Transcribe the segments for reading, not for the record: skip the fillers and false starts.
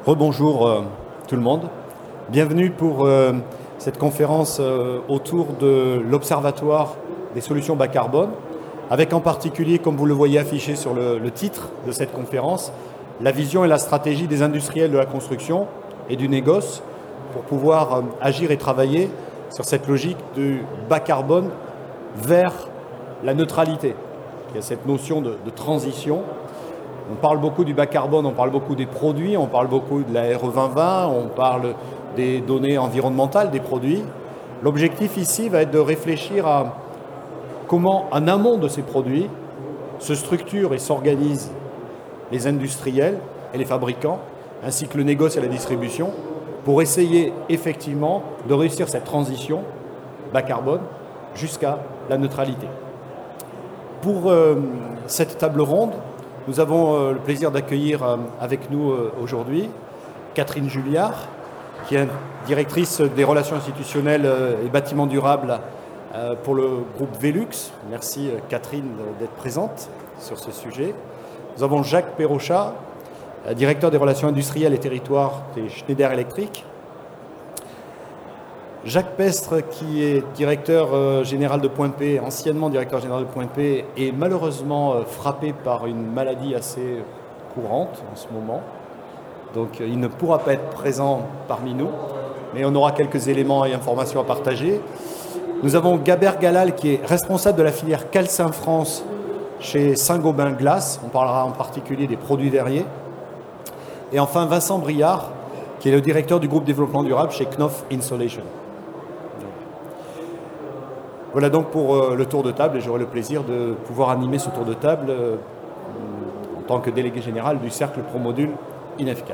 Rebonjour tout le monde. Bienvenue pour cette conférence autour de l'Observatoire des solutions bas carbone, avec en particulier, comme vous le voyez affiché sur le titre de cette conférence, la vision et la stratégie des industriels de la construction et du négoce pour pouvoir agir et travailler sur cette logique du bas carbone vers la neutralité. Il y a cette notion de transition. On parle beaucoup du bas carbone, on parle beaucoup des produits, on parle beaucoup de la RE 2020, on parle des données environnementales des produits. L'objectif ici va être de réfléchir à comment, en amont de ces produits, se structurent et s'organisent les industriels et les fabricants, ainsi que le négoce et la distribution, pour essayer effectivement de réussir cette transition bas carbone jusqu'à la neutralité. Pour cette table ronde, nous avons le plaisir d'accueillir avec nous aujourd'hui Catherine Julliard, qui est directrice des relations institutionnelles et bâtiments durables pour le groupe Velux. Merci Catherine d'être présente sur ce sujet. Nous avons Jacques Perrochat, directeur des relations industrielles et territoires des Schneider Electric. Jacques Pestre, qui est directeur général de Point P, anciennement directeur général de Point P, est malheureusement frappé par une maladie assez courante en ce moment. Donc il ne pourra pas être présent parmi nous, mais on aura quelques éléments et informations à partager. Nous avons Gabert Galal, qui est responsable de la filière Calcin France chez Saint-Gobain Glace. On parlera en particulier des produits verriers. Et enfin Vincent Briard, qui est le directeur du groupe développement durable chez Knauf Insulation. Voilà donc pour le tour de table, et j'aurai le plaisir de pouvoir animer ce tour de table en tant que délégué général du cercle Promodule INEF4.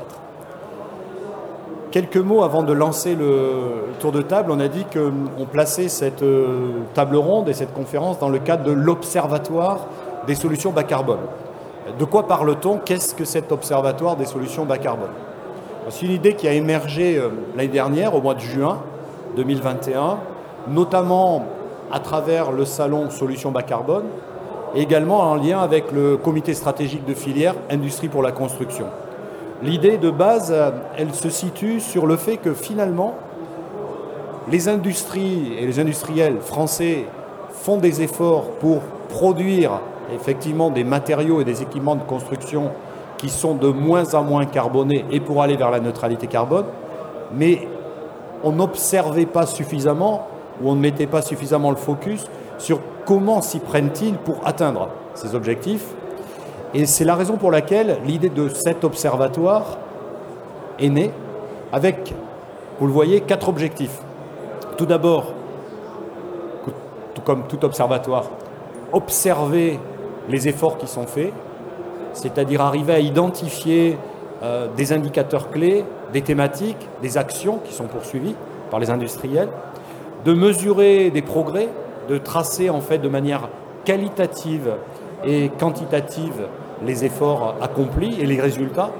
Quelques mots avant de lancer le tour de table. On a dit qu'on plaçait cette table ronde et cette conférence dans le cadre de l'Observatoire des solutions bas carbone. De quoi parle-t-on? Qu'est-ce que cet Observatoire des solutions bas carbone? C'est une idée qui a émergé l'année dernière, au mois de juin 2021, notamment à travers le salon Solutions bas carbone, et également en lien avec le comité stratégique de filière Industrie pour la construction. L'idée de base, elle se situe sur le fait que finalement, les industries et les industriels français font des efforts pour produire effectivement des matériaux et des équipements de construction qui sont de moins en moins carbonés et pour aller vers la neutralité carbone, mais on n'observait pas suffisamment où on ne mettait pas suffisamment le focus sur comment s'y prennent-ils pour atteindre ces objectifs. Et c'est la raison pour laquelle l'idée de cet observatoire est née avec, vous le voyez, 4 objectifs. Tout d'abord, tout comme tout observatoire, observer les efforts qui sont faits, c'est-à-dire arriver à identifier des indicateurs clés, des thématiques, des actions qui sont poursuivies par les industriels, de mesurer des progrès, de tracer en fait de manière qualitative et quantitative les efforts accomplis et les résultats.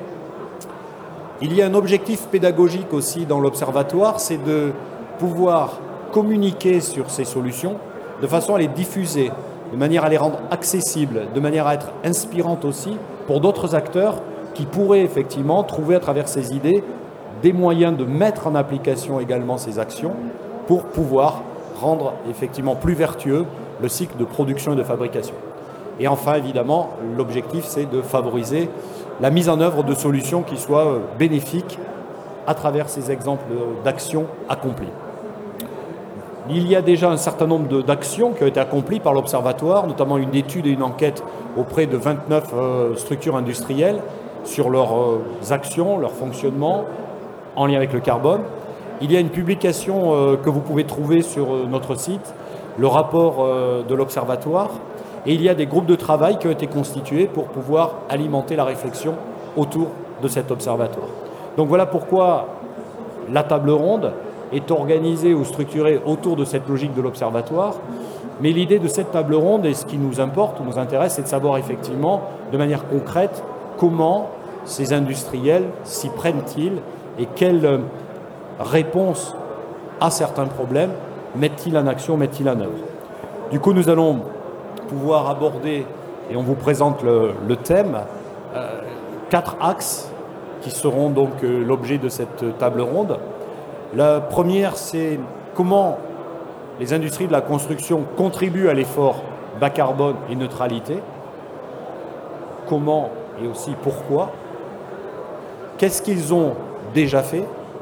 Il y a un objectif pédagogique aussi dans l'observatoire, c'est de pouvoir communiquer sur ces solutions de façon à les diffuser, de manière à les rendre accessibles, de manière à être inspirantes aussi pour d'autres acteurs qui pourraient effectivement trouver à travers ces idées des moyens de mettre en application également ces actions pour pouvoir rendre effectivement plus vertueux le cycle de production et de fabrication. Et enfin, évidemment, l'objectif, c'est de favoriser la mise en œuvre de solutions qui soient bénéfiques à travers ces exemples d'actions accomplies. Il y a déjà un certain nombre d'actions qui ont été accomplies par l'Observatoire, notamment une étude et une enquête auprès de 29 structures industrielles sur leurs actions, leur fonctionnement en lien avec le carbone. Il y a une publication que vous pouvez trouver sur notre site, le rapport de l'Observatoire, et il y a des groupes de travail qui ont été constitués pour pouvoir alimenter la réflexion autour de cet observatoire. Donc voilà pourquoi la table ronde est organisée ou structurée autour de cette logique de l'observatoire. Mais l'idée de cette table ronde, et ce qui nous importe ou nous intéresse, c'est de savoir effectivement, de manière concrète, comment ces industriels s'y prennent-ils et quelles réponses à certains problèmes mettent-ils en action, mettent-ils en œuvre. Du coup, nous allons pouvoir aborder, et on vous présente le thème, 4 axes qui seront donc l'objet de cette table ronde. La première, c'est comment les industries de la construction contribuent à l'effort bas carbone et neutralité. Comment et aussi pourquoi. Qu'est-ce qu'ils ont déjà fait?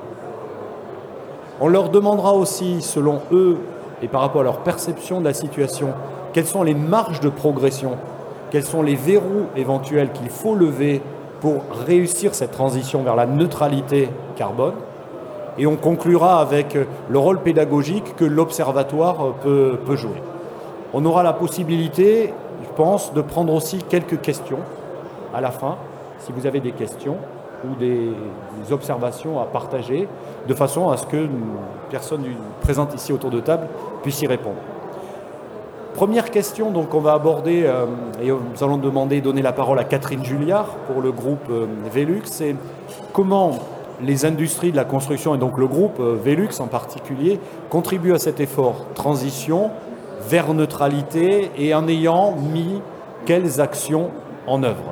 On leur demandera aussi, selon eux et par rapport à leur perception de la situation, quelles sont les marges de progression, quels sont les verrous éventuels qu'il faut lever pour réussir cette transition vers la neutralité carbone. Et on conclura avec le rôle pédagogique que l'Observatoire peut jouer. On aura la possibilité, je pense, de prendre aussi quelques questions à la fin, si vous avez des questions ou des observations à partager, de façon à ce que une personne présente ici autour de table puisse y répondre. Première question, donc on va aborder, et nous allons donner la parole à Catherine Julliard pour le groupe Velux, c'est comment les industries de la construction, et donc le groupe Velux en particulier, contribuent à cet effort transition vers neutralité et en ayant mis quelles actions en œuvre.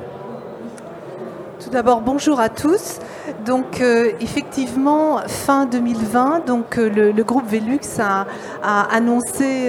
Tout d'abord, bonjour à tous. Donc, effectivement, fin 2020, donc, le groupe Velux a annoncé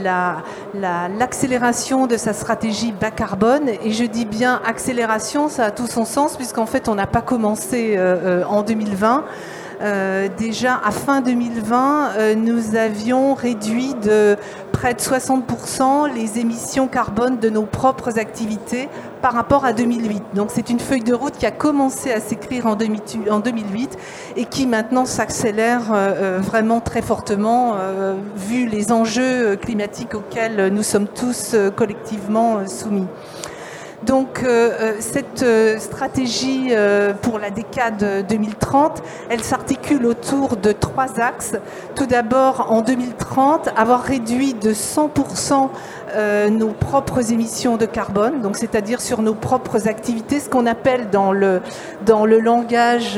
l'accélération de sa stratégie bas carbone. Et je dis bien accélération, ça a tout son sens, puisqu'en fait, on n'a pas commencé en 2020. Déjà, à fin 2020, nous avions réduit de près de 60% les émissions carbone de nos propres activités par rapport à 2008. Donc c'est une feuille de route qui a commencé à s'écrire en 2008 et qui maintenant s'accélère vraiment très fortement vu les enjeux climatiques auxquels nous sommes tous collectivement soumis. Donc cette stratégie pour la décade 2030, elle s'articule autour de 3 axes. Tout d'abord, en 2030, avoir réduit de 100% nos propres émissions de carbone, donc c'est-à-dire sur nos propres activités, ce qu'on appelle dans le langage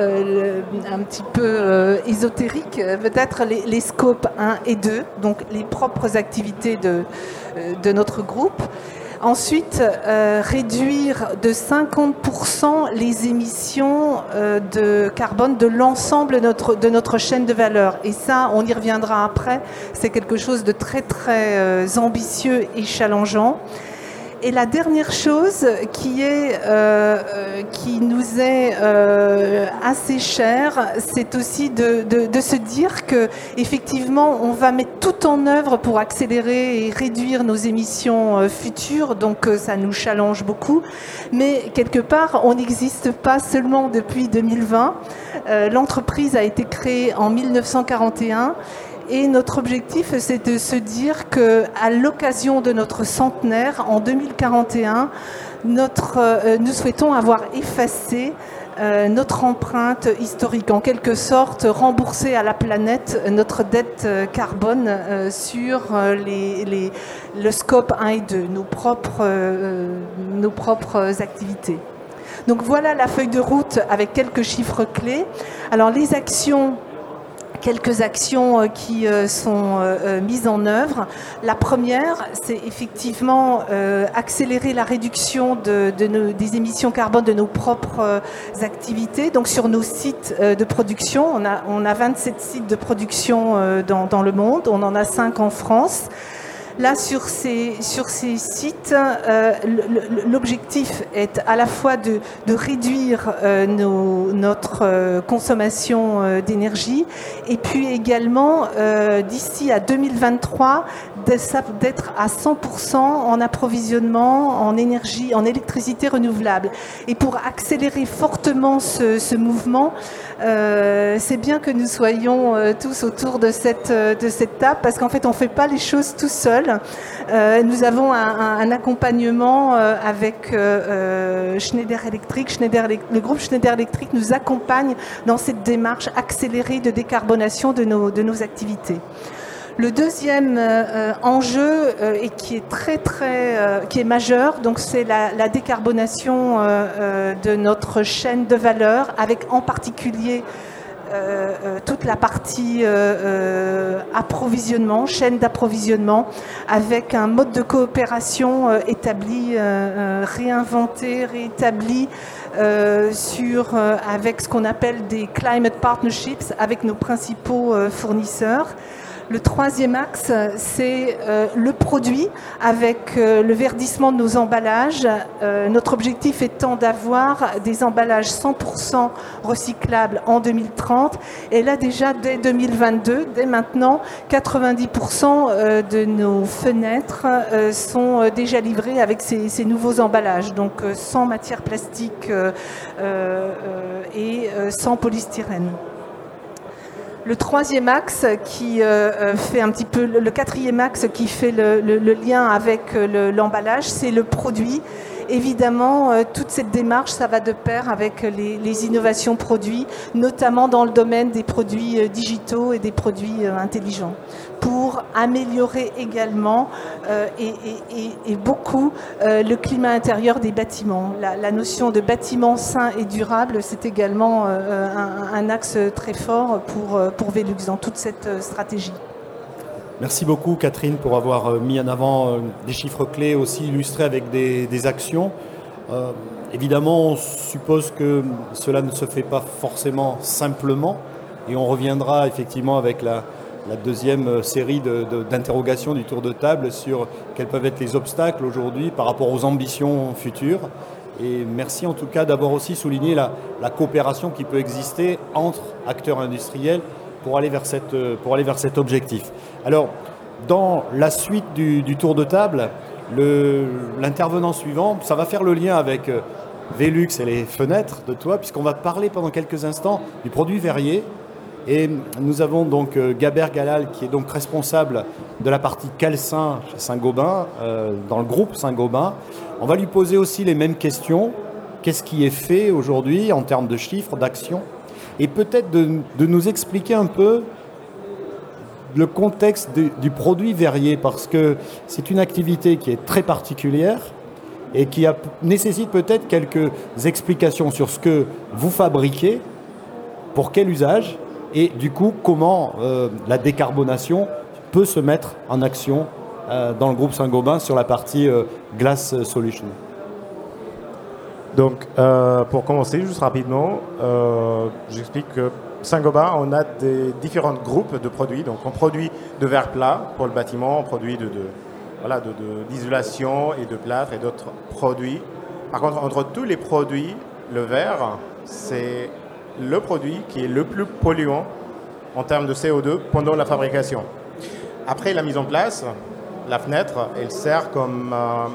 un petit peu ésotérique, peut-être les scopes 1 et 2, donc les propres activités de notre groupe. Ensuite, réduire de 50% les émissions de carbone de l'ensemble de notre chaîne de valeur. Et ça, on y reviendra après, c'est quelque chose de très très ambitieux et challengeant. Et la dernière chose qui nous est assez chère, c'est aussi de se dire que effectivement, on va mettre tout en œuvre pour accélérer et réduire nos émissions futures. Donc, ça nous challenge beaucoup. Mais quelque part, on n'existe pas seulement depuis 2020. L'entreprise a été créée en 1941. Et notre objectif, c'est de se dire qu'à l'occasion de notre centenaire, en 2041, nous souhaitons avoir effacé notre empreinte historique, en quelque sorte rembourser à la planète notre dette carbone sur le scope 1 et 2, nos propres activités. Donc voilà la feuille de route avec quelques chiffres clés. Alors les actions... Quelques actions qui sont mises en œuvre. La première, c'est effectivement accélérer la réduction des émissions carbone de nos propres activités. Donc sur nos sites de production, on a 27 sites de production dans le monde, on en a 5 en France. Là, sur ces sites, l'objectif est à la fois de réduire notre consommation d'énergie et puis également, d'ici à 2023, d'être à 100% en approvisionnement en énergie, en électricité renouvelable. Et pour accélérer fortement ce mouvement, c'est bien que nous soyons tous autour de cette table, parce qu'en fait, on ne fait pas les choses tout seul. Nous avons un accompagnement avec Schneider Electric. Le groupe Schneider Electric nous accompagne dans cette démarche accélérée de décarbonation de nos activités. Le deuxième enjeu et qui est qui est majeur, donc c'est la décarbonation de notre chaîne de valeur, avec en particulier toute la partie approvisionnement, chaîne d'approvisionnement, avec un mode de coopération établi, réinventé, réétabli avec ce qu'on appelle des climate partnerships avec nos principaux fournisseurs. Le troisième axe, c'est le produit avec le verdissement de nos emballages. Notre objectif étant d'avoir des emballages 100% recyclables en 2030. Et là déjà, dès 2022, dès maintenant, 90% de nos fenêtres sont déjà livrées avec ces nouveaux emballages. Donc sans matière plastique et sans polystyrène. Le troisième axe qui fait un petit peu, le quatrième axe qui fait le lien avec l'emballage, c'est le produit. Évidemment, toute cette démarche, ça va de pair avec les innovations produits, notamment dans le domaine des produits digitaux et des produits intelligents, pour améliorer également et beaucoup le climat intérieur des bâtiments. La notion de bâtiment sain et durable, c'est également un axe très fort pour Velux dans toute cette stratégie. Merci beaucoup Catherine pour avoir mis en avant des chiffres clés aussi illustrés avec des actions. Évidemment, on suppose que cela ne se fait pas forcément simplement et on reviendra effectivement avec la deuxième série d'interrogations du tour de table sur quels peuvent être les obstacles aujourd'hui par rapport aux ambitions futures. Et merci en tout cas d'avoir aussi souligné la coopération qui peut exister entre acteurs industriels pour aller vers cet objectif. Alors, dans la suite du tour de table, l'intervenant suivant, ça va faire le lien avec Velux et les fenêtres de toit, puisqu'on va parler pendant quelques instants du produit verrier. Et nous avons donc Gaber Galal, qui est donc responsable de la partie calcin chez Saint-Gobain, dans le groupe Saint-Gobain. On va lui poser aussi les mêmes questions. Qu'est-ce qui est fait aujourd'hui en termes de chiffres, d'actions ? Et peut-être de nous expliquer un peu le contexte du produit verrier, parce que c'est une activité qui est très particulière et qui nécessite peut-être quelques explications sur ce que vous fabriquez, pour quel usage, et du coup, comment la décarbonation peut se mettre en action dans le groupe Saint-Gobain sur la partie Glass Solution. Donc, pour commencer, juste rapidement, j'explique que Saint-Gobain, on a des différents groupes de produits. Donc, on produit de verre plat pour le bâtiment, on produit d'isolation et de plâtre et d'autres produits. Par contre, entre tous les produits, le verre, c'est le produit qui est le plus polluant en termes de CO2 pendant la fabrication. Après la mise en place, la fenêtre, elle sert comme...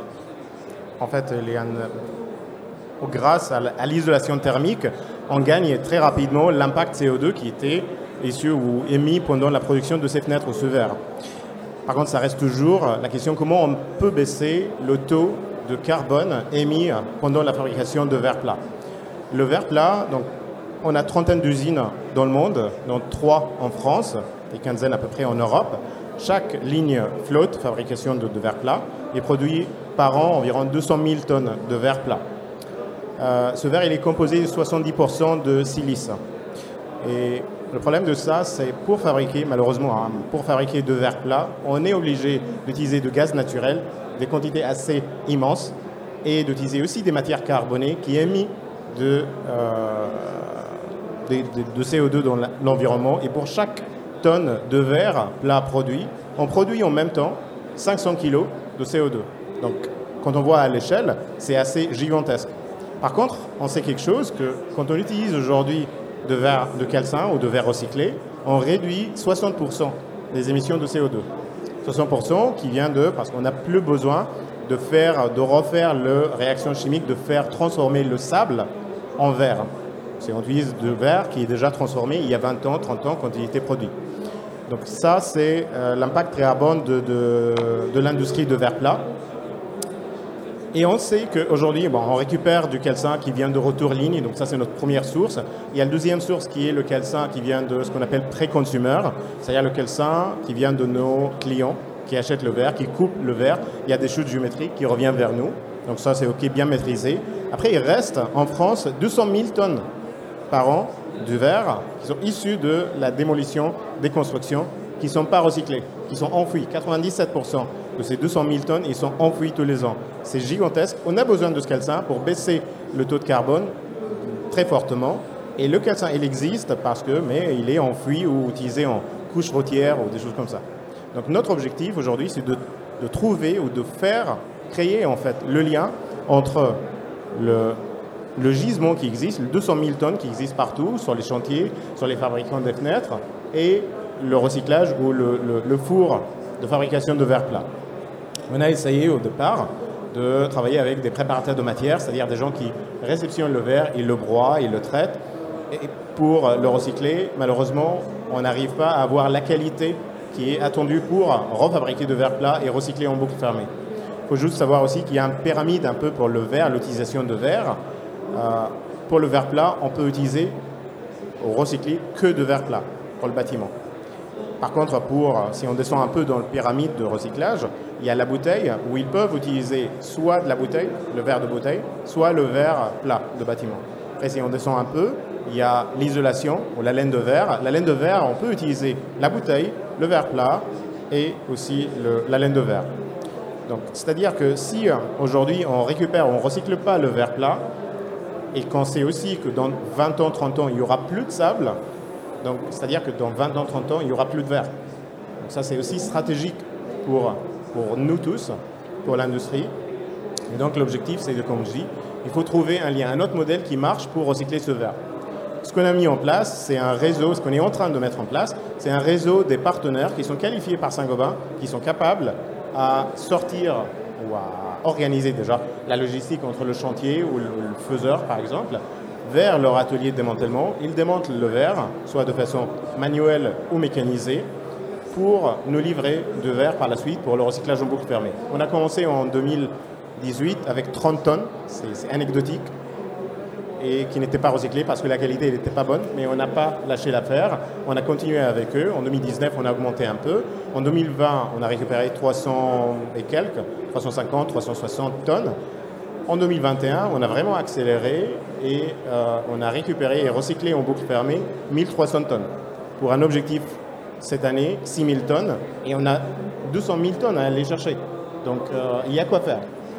grâce à l'isolation thermique, on gagne très rapidement l'impact CO2 qui était issu ou émis pendant la production de ces fenêtres ou ce verre. Par contre, ça reste toujours la question comment on peut baisser le taux de carbone émis pendant la fabrication de verre plat. Le verre plat, donc, on a trentaine d'usines dans le monde, dont 3 en France et quinzaine à peu près en Europe. Chaque ligne flotte, fabrication de verre plat, et produit par an environ 200 000 tonnes de verre plat. Ce verre, il est composé de 70% de silice. Et le problème de ça, c'est pour fabriquer, malheureusement, pour fabriquer de verre plat, on est obligé d'utiliser de gaz naturel, des quantités assez immenses, et d'utiliser aussi des matières carbonées qui émettent de CO2 dans l'environnement. Et pour chaque tonne de verre plat produit, on produit en même temps 500 kg de CO2. Donc, quand on voit à l'échelle, c'est assez gigantesque. Par contre, on sait quelque chose, que quand on utilise aujourd'hui de verre de calcin ou de verre recyclé, on réduit 60% des émissions de CO2. 60% qui vient parce qu'on n'a plus besoin de refaire la réaction chimique, de faire transformer le sable en verre. On utilise de verre qui est déjà transformé il y a 20 ans, 30 ans quand il était produit. Donc ça, c'est l'impact très carbone de l'industrie de verre plat. Et on sait qu'aujourd'hui, on récupère du calcin qui vient de retour ligne, donc ça c'est notre première source. Il y a la deuxième source qui est le calcin qui vient de ce qu'on appelle pré-consumer, c'est-à-dire le calcin qui vient de nos clients qui achètent le verre, qui coupent le verre. Il y a des chutes géométriques qui reviennent vers nous, donc ça c'est OK, bien maîtrisé. Après, il reste en France 200 000 tonnes par an du verre qui sont issus de la démolition des constructions qui ne sont pas recyclés, qui sont enfouis. 97% de ces 200 000 tonnes, ils sont enfouis tous les ans. C'est gigantesque. On a besoin de ce calcin pour baisser le taux de carbone très fortement. Et le calcin, il existe mais il est enfoui ou utilisé en couche routière ou des choses comme ça. Donc notre objectif aujourd'hui, c'est de trouver ou de créer en fait le lien entre le gisement qui existe, les 200 000 tonnes qui existent partout, sur les chantiers, sur les fabricants des fenêtres, et le recyclage ou le four de fabrication de verre plat. On a essayé au départ de travailler avec des préparateurs de matière, c'est-à-dire des gens qui réceptionnent le verre, ils le broient, ils le traitent, et pour le recycler, malheureusement, on n'arrive pas à avoir la qualité qui est attendue pour refabriquer de verre plat et recycler en boucle fermée. Il faut juste savoir aussi qu'il y a une pyramide un peu pour le verre, l'utilisation de verre. Pour le verre plat, on peut utiliser ou recycler que de verre plat pour le bâtiment. Par contre, si on descend un peu dans la pyramide de recyclage, il y a la bouteille où ils peuvent utiliser soit de la bouteille, le verre de bouteille, soit le verre plat de bâtiment. Après, si on descend un peu, il y a l'isolation ou la laine de verre. La laine de verre, on peut utiliser la bouteille, le verre plat et aussi la laine de verre. Donc, c'est-à-dire que si aujourd'hui on ne recycle pas le verre plat, et qu'on sait aussi que dans 20 ans, 30 ans, il n'y aura plus de sable, donc c'est-à-dire que dans 20 ans, 30 ans, il n'y aura plus de verre. Donc ça, c'est aussi stratégique pour nous tous, pour l'industrie. Et donc l'objectif, c'est comme je dis, il faut trouver un lien, un autre modèle qui marche pour recycler ce verre. Ce qu'on a mis en place, c'est un réseau, ce qu'on est en train de mettre en place, c'est un réseau des partenaires qui sont qualifiés par Saint-Gobain, qui sont capables à sortir ou à organiser déjà la logistique entre le chantier ou le faiseur, par exemple, vers leur atelier de démantèlement. Ils démantelent le verre, soit de façon manuelle ou mécanisée, pour nous livrer de verre par la suite pour le recyclage en boucle fermée. On a commencé en 2018 avec 30 tonnes, c'est anecdotique, et qui n'étaient pas recyclés parce que la qualité n'était pas bonne, mais on n'a pas lâché l'affaire. On a continué avec eux. En 2019, on a augmenté un peu. En 2020, on a récupéré 300 et quelques, 350, 360 tonnes. En 2021, on a vraiment accéléré et on a récupéré et recyclé en boucle fermée 1300 tonnes. Pour un objectif cette année, 6000 tonnes. Et on a 200 000 tonnes à aller chercher. Donc, il y a quoi faire.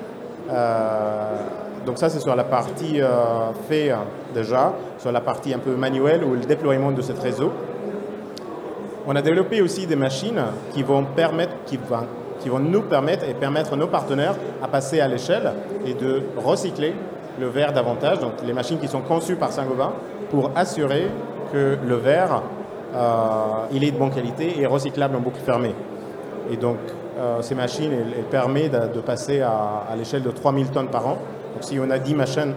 Donc ça, c'est sur la partie fait déjà, sur la partie un peu manuelle ou le déploiement de ce réseau. On a développé aussi des machines qui vont nous permettre et permettre à nos partenaires à passer à l'échelle et de recycler le verre davantage. Donc les machines qui sont conçues par Saint-Gobain pour assurer que le verre il est de bonne qualité et recyclable en boucle fermée. Et donc ces machines, elles permettent de passer à l'échelle de 3000 tonnes par an. Donc si on a 10 machines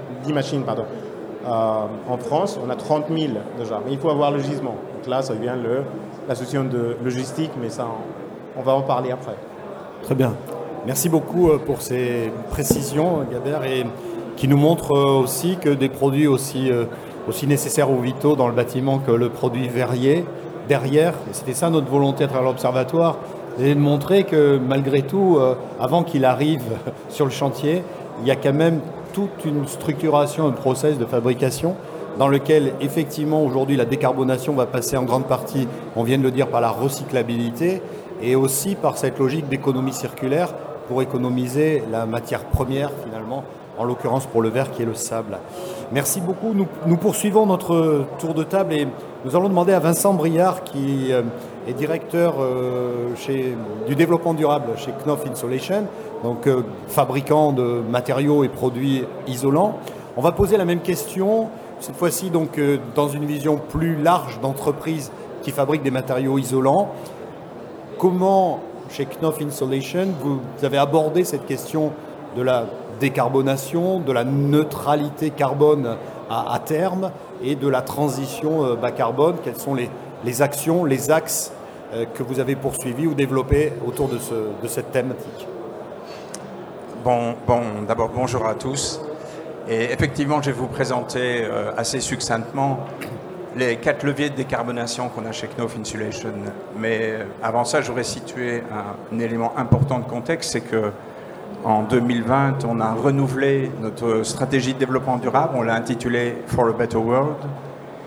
en France, on a 30 000 déjà. Mais il faut avoir le gisement. Donc là, ça devient la solution de logistique, mais ça, on va en parler après. Très bien. Merci beaucoup pour ces précisions, Gaber, et qui nous montrent aussi que des produits aussi nécessaires ou vitaux dans le bâtiment que le produit verrier, derrière, et c'était ça notre volonté à travers l'Observatoire, c'est de montrer que malgré tout, avant qu'il arrive sur le chantier, il y a quand même toute une structuration, un process de fabrication dans lequel, effectivement, aujourd'hui, la décarbonation va passer en grande partie, on vient de le dire, par la recyclabilité et aussi par cette logique d'économie circulaire pour économiser la matière première, finalement, en l'occurrence pour le verre qui est le sable. Merci beaucoup. Nous poursuivons notre tour de table et nous allons demander à Vincent Briard, qui est directeur du développement durable chez Knauf Insulation, donc fabricant de matériaux et produits isolants. On va poser la même question, cette fois-ci donc dans une vision plus large d'entreprise qui fabrique des matériaux isolants. Comment, chez Knauf Insulation, vous avez abordé cette question de la décarbonation, de la neutralité carbone à terme et de la transition bas carbone? Quelles sont les actions, les axes que vous avez poursuivis ou développés autour de cette thématique? D'abord, bonjour à tous. Et effectivement, je vais vous présenter assez succinctement les 4 leviers de décarbonation qu'on a chez Knauf Insulation. Mais avant ça, j'aurais situé un élément important de contexte, c'est que en 2020, on a renouvelé notre stratégie de développement durable, on l'a intitulée For a Better World.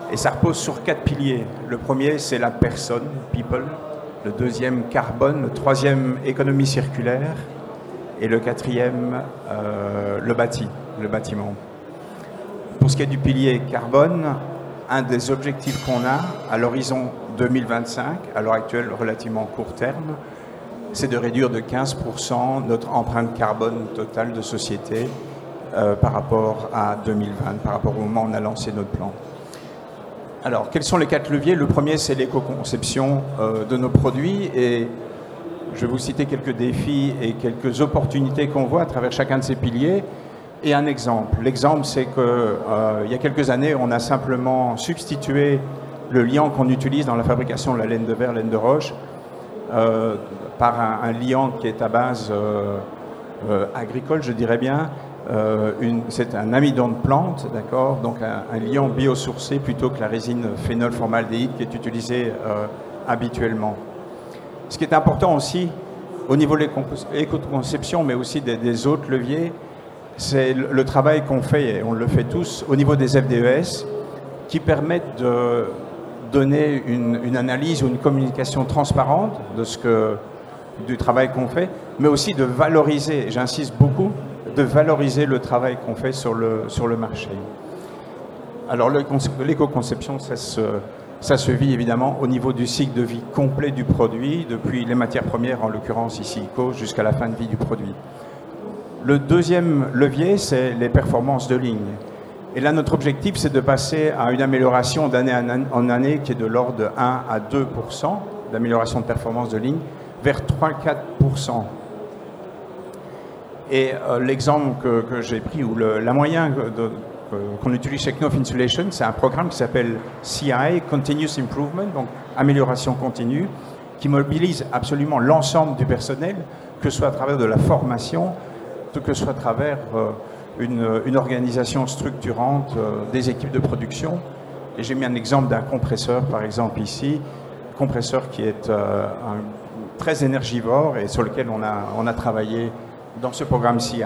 Et ça repose sur 4 piliers. Le premier, c'est la personne, people. Le deuxième, carbone. Le troisième, économie circulaire. Et le quatrième, le bâtiment. Pour ce qui est du pilier carbone, un des objectifs qu'on a à l'horizon 2025, à l'heure actuelle relativement court terme, c'est de réduire de 15% notre empreinte carbone totale de société par rapport à 2020, par rapport au moment où on a lancé notre plan. Alors, quels sont les 4 leviers? Le premier, c'est l'éco-conception de nos produits. Et je vais vous citer quelques défis et quelques opportunités qu'on voit à travers chacun de ces piliers. Et un exemple. L'exemple, c'est qu'il y a quelques années, on a simplement substitué le liant qu'on utilise dans la fabrication de la laine de verre, laine de roche, par un liant qui est à base agricole, je dirais bien. C'est un amidon de plante, d'accord, donc un liant biosourcé plutôt que la résine phénolformaldéhyde qui est utilisée habituellement. Ce qui est important aussi au niveau de l'éco-conception, mais aussi des autres leviers, c'est le travail qu'on fait, et on le fait tous, au niveau des FDES, qui permettent de donner une analyse ou une communication transparente du travail qu'on fait, mais aussi de valoriser, j'insiste beaucoup, de valoriser le travail qu'on fait sur le marché. Alors l'éco-conception, ça se vit évidemment au niveau du cycle de vie complet du produit, depuis les matières premières, en l'occurrence ici ICO, jusqu'à la fin de vie du produit. Le deuxième levier, c'est les performances de ligne. Et là, notre objectif, c'est de passer à une amélioration d'année en année qui est de l'ordre de 1 à 2% d'amélioration de performance de ligne, vers 3-4%. Et l'exemple que j'ai pris, ou la moyenne qu'on utilise chez Knauf Insulation, c'est un programme qui s'appelle CI, Continuous Improvement, donc amélioration continue, qui mobilise absolument l'ensemble du personnel, que ce soit à travers de la formation, que ce soit à travers une organisation structurante des équipes de production. Et j'ai mis un exemple d'un compresseur, par exemple ici, compresseur qui est très énergivore et sur lequel on a travaillé dans ce programme CI.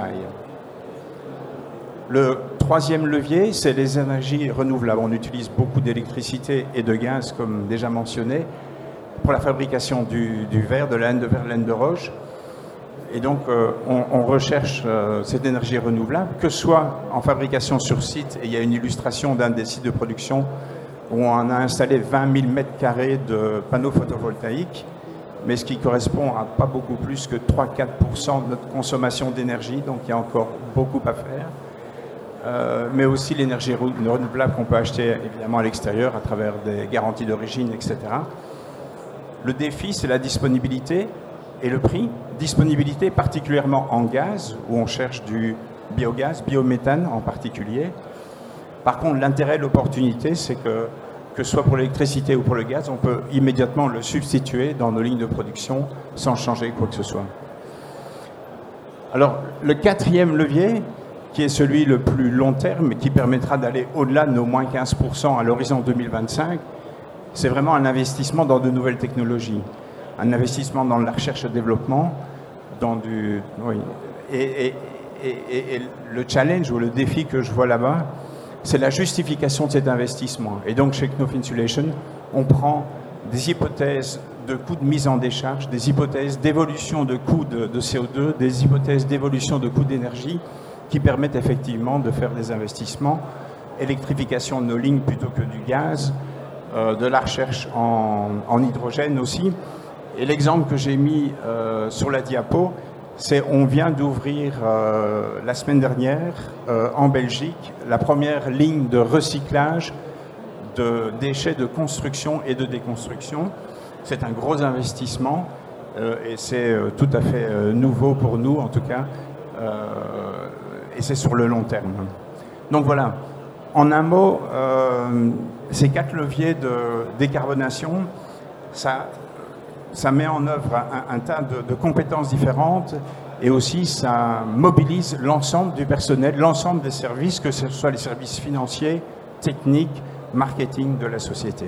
Le troisième levier, c'est les énergies renouvelables. On utilise beaucoup d'électricité et de gaz, comme déjà mentionné, pour la fabrication du verre, de la laine de verre, laine de roche. Et donc, on recherche cette énergie renouvelable, que ce soit en fabrication sur site, et il y a une illustration d'un des sites de production où on a installé 20 000 mètres carrés de panneaux photovoltaïques, mais ce qui correspond à pas beaucoup plus que 3-4% de notre consommation d'énergie, donc il y a encore beaucoup à faire. Mais aussi l'énergie renouvelable qu'on peut acheter évidemment à l'extérieur à travers des garanties d'origine, etc. Le défi, c'est la disponibilité et le prix. Disponibilité particulièrement en gaz, où on cherche du biogaz, biométhane en particulier. Par contre, l'intérêt, l'opportunité, c'est que ce soit pour l'électricité ou pour le gaz, on peut immédiatement le substituer dans nos lignes de production sans changer quoi que ce soit. Alors, le quatrième levier, qui est celui le plus long terme et qui permettra d'aller au-delà de nos moins 15% à l'horizon 2025, c'est vraiment un investissement dans de nouvelles technologies, un investissement dans la recherche et développement, et le challenge ou le défi que je vois là-bas, c'est la justification de cet investissement. Et donc, chez Knauf Insulation, on prend des hypothèses de coûts de mise en décharge, des hypothèses d'évolution de coûts de CO2, des hypothèses d'évolution de coûts d'énergie qui permettent effectivement de faire des investissements, électrification de nos lignes plutôt que du gaz, de la recherche en hydrogène aussi. Et l'exemple que j'ai mis sur la diapo, c'est on vient d'ouvrir la semaine dernière en Belgique la première ligne de recyclage de déchets de construction et de déconstruction. C'est un gros investissement et c'est tout à fait nouveau pour nous en tout cas et c'est sur le long terme. Donc voilà, en un mot, ces 4 leviers de décarbonation, ça met en œuvre un tas de compétences différentes et aussi ça mobilise l'ensemble du personnel, l'ensemble des services, que ce soit les services financiers, techniques, marketing de la société.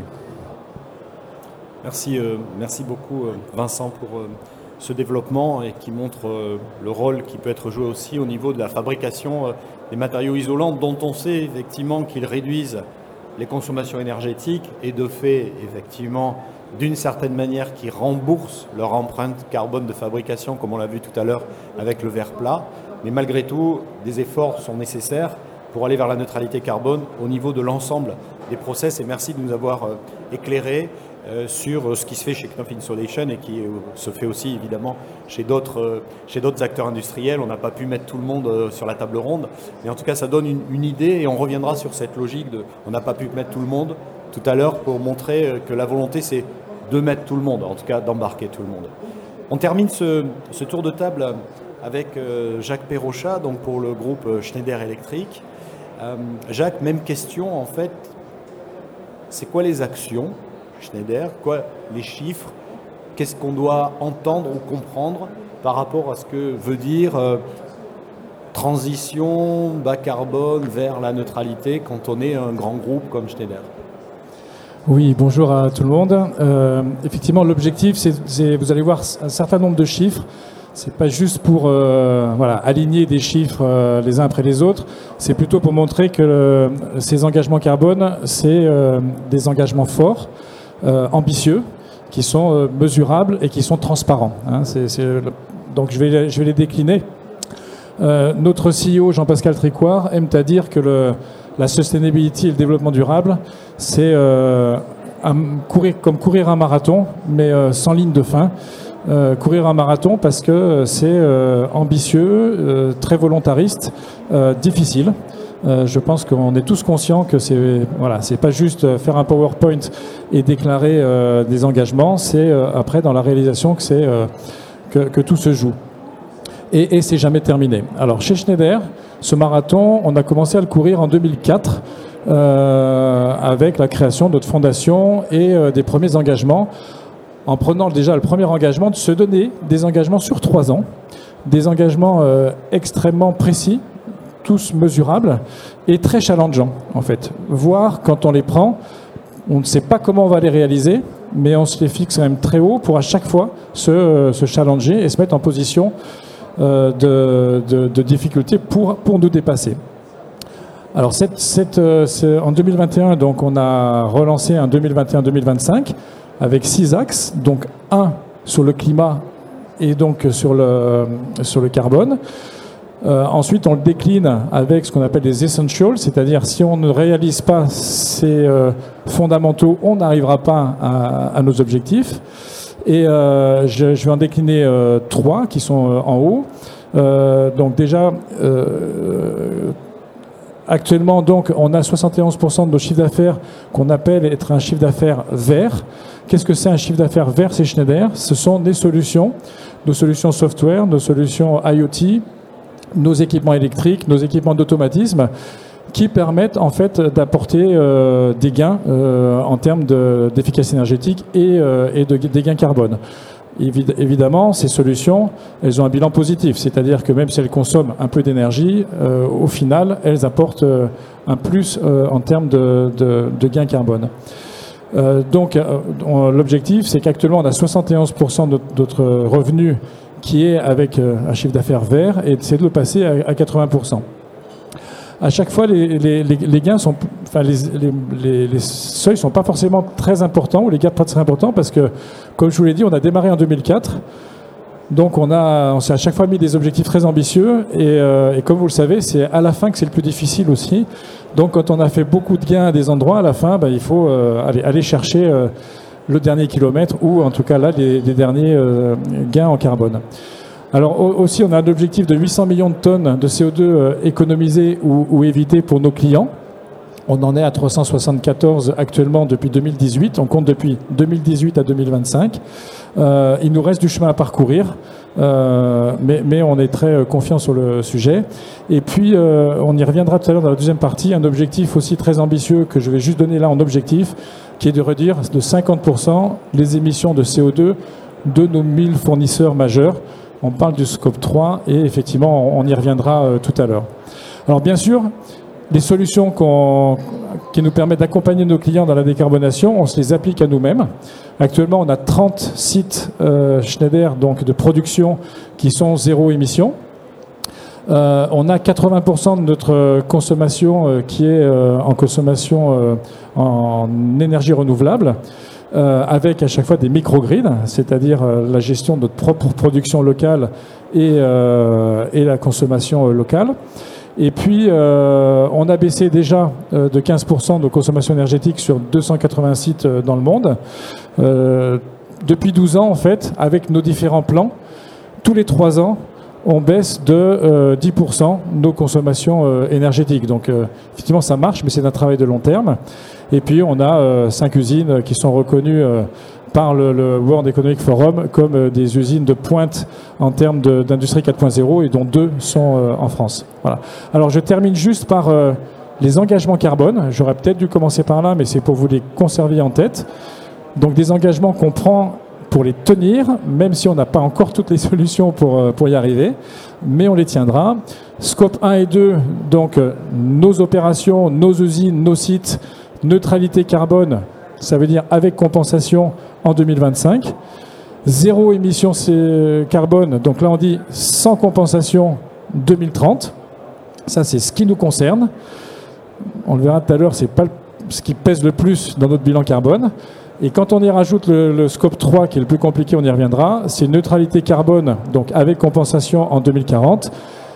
Merci beaucoup Vincent pour ce développement et qui montre le rôle qui peut être joué aussi au niveau de la fabrication des matériaux isolants dont on sait effectivement qu'ils réduisent les consommations énergétiques et de fait, effectivement, d'une certaine manière, qui remboursent leur empreinte carbone de fabrication, comme on l'a vu tout à l'heure avec le verre plat. Mais malgré tout, des efforts sont nécessaires pour aller vers la neutralité carbone au niveau de l'ensemble des process. Et merci de nous avoir éclairé sur ce qui se fait chez Knauf Insulation et qui se fait aussi évidemment chez d'autres acteurs industriels. On n'a pas pu mettre tout le monde sur la table ronde, mais en tout cas ça donne une idée et on reviendra sur cette logique de on n'a pas pu mettre tout le monde tout à l'heure pour montrer que la volonté c'est de mettre tout le monde, en tout cas d'embarquer tout le monde. On termine ce tour de table avec Jacques Perrochat, donc pour le groupe Schneider Electric. Jacques, même question en fait, c'est quoi les actions Schneider, quoi les chiffres, qu'est-ce qu'on doit entendre ou comprendre par rapport à ce que veut dire transition bas carbone vers la neutralité quand on est un grand groupe comme Schneider? Oui, bonjour à tout le monde. Effectivement, l'objectif, c'est vous allez voir un certain nombre de chiffres. C'est pas juste pour aligner des chiffres les uns après les autres. C'est plutôt pour montrer que ces engagements carbone, c'est des engagements forts, ambitieux, qui sont mesurables et qui sont transparents. Hein. Donc je vais les décliner. Notre CEO Jean-Pascal Tricoire aime à dire que la sustainability et le développement durable, c'est courir un marathon, mais sans ligne de fin. Courir un marathon parce que c'est ambitieux, très volontariste, difficile. Je pense qu'on est tous conscients que c'est pas juste faire un PowerPoint et déclarer des engagements, c'est après dans la réalisation que tout se joue. Et c'est jamais terminé. Alors chez Schneider, ce marathon, on a commencé à le courir en 2004 avec la création de notre fondation et des premiers engagements, en prenant déjà le premier engagement de se donner des engagements sur 3 ans, des engagements extrêmement précis, tous mesurables et très challengeants en fait. Voire quand on les prend, on ne sait pas comment on va les réaliser, mais on se les fixe quand même très haut pour à chaque fois se challenger et se mettre en position de difficulté pour nous dépasser. Alors en 2021, donc on a relancé un 2021-2025 avec 6 axes, donc un sur le climat et donc sur le carbone. Ensuite, on le décline avec ce qu'on appelle des essentials, c'est-à-dire si on ne réalise pas ces fondamentaux, on n'arrivera pas à nos objectifs. Et je vais en décliner 3 qui sont en haut. Donc déjà, actuellement, donc, on a 71% de nos chiffres d'affaires qu'on appelle être un chiffre d'affaires vert. Qu'est-ce que c'est un chiffre d'affaires vert? C'est Schneider. Ce sont des solutions, nos solutions software, nos solutions IoT, nos équipements électriques, nos équipements d'automatisme, qui permettent en fait d'apporter des gains en termes d'efficacité énergétique et des gains carbone. Évidemment, ces solutions, elles ont un bilan positif, c'est-à-dire que même si elles consomment un peu d'énergie, au final, elles apportent un plus en termes de gains carbone. Donc, l'objectif, c'est qu'actuellement, on a 71% de notre revenu qui est avec un chiffre d'affaires vert, et c'est de le passer à 80%. À chaque fois, les gains sont, enfin, les seuils sont pas forcément très importants, ou les gaps pas très importants, parce que, comme je vous l'ai dit, on a démarré en 2004. Donc, on s'est à chaque fois mis des objectifs très ambitieux, et comme vous le savez, c'est à la fin que c'est le plus difficile aussi. Donc, quand on a fait beaucoup de gains à des endroits, à la fin, il faut aller chercher le dernier kilomètre, ou en tout cas là, les derniers gains en carbone. Alors aussi, on a un objectif de 800 millions de tonnes de CO2 économisées ou évitées pour nos clients. On en est à 374 actuellement depuis 2018. On compte depuis 2018 à 2025. Il nous reste du chemin à parcourir, mais on est très confiant sur le sujet. Et puis, on y reviendra tout à l'heure dans la deuxième partie, un objectif aussi très ambitieux que je vais juste donner là en objectif, qui est de réduire de 50% les émissions de CO2 de nos 1000 fournisseurs majeurs. On parle du scope 3 et effectivement, on y reviendra tout à l'heure. Alors bien sûr, les solutions qui nous permettent d'accompagner nos clients dans la décarbonation, on se les applique à nous-mêmes. Actuellement, on a 30 sites Schneider donc de production qui sont zéro émission. On a 80% de notre consommation qui est en consommation en énergie renouvelable, avec à chaque fois des microgrids, c'est-à-dire la gestion de notre propre production locale et la consommation locale. Et puis, on a baissé déjà de 15% de consommation énergétique sur 280 sites dans le monde. Depuis 12 ans, en fait, avec nos différents plans, tous les 3 ans, on baisse de 10% nos consommations énergétiques. Donc, effectivement, ça marche, mais c'est un travail de long terme. Et puis, on a 5 usines qui sont reconnues par le World Economic Forum comme des usines de pointe en termes d'industrie 4.0 et dont 2 sont en France. Voilà. Alors, je termine juste par les engagements carbone. J'aurais peut-être dû commencer par là, mais c'est pour vous les conserver en tête. Donc, des engagements qu'on prend pour les tenir, même si on n'a pas encore toutes les solutions pour y arriver, mais on les tiendra. Scope 1 et 2, donc nos opérations, nos usines, nos sites, neutralité carbone, ça veut dire avec compensation en 2025. 0 émission carbone, donc là on dit sans compensation 2030. Ça c'est ce qui nous concerne. On le verra tout à l'heure, c'est pas ce qui pèse le plus dans notre bilan carbone. Et quand on y rajoute le scope 3, qui est le plus compliqué, on y reviendra, c'est neutralité carbone, donc avec compensation en 2040,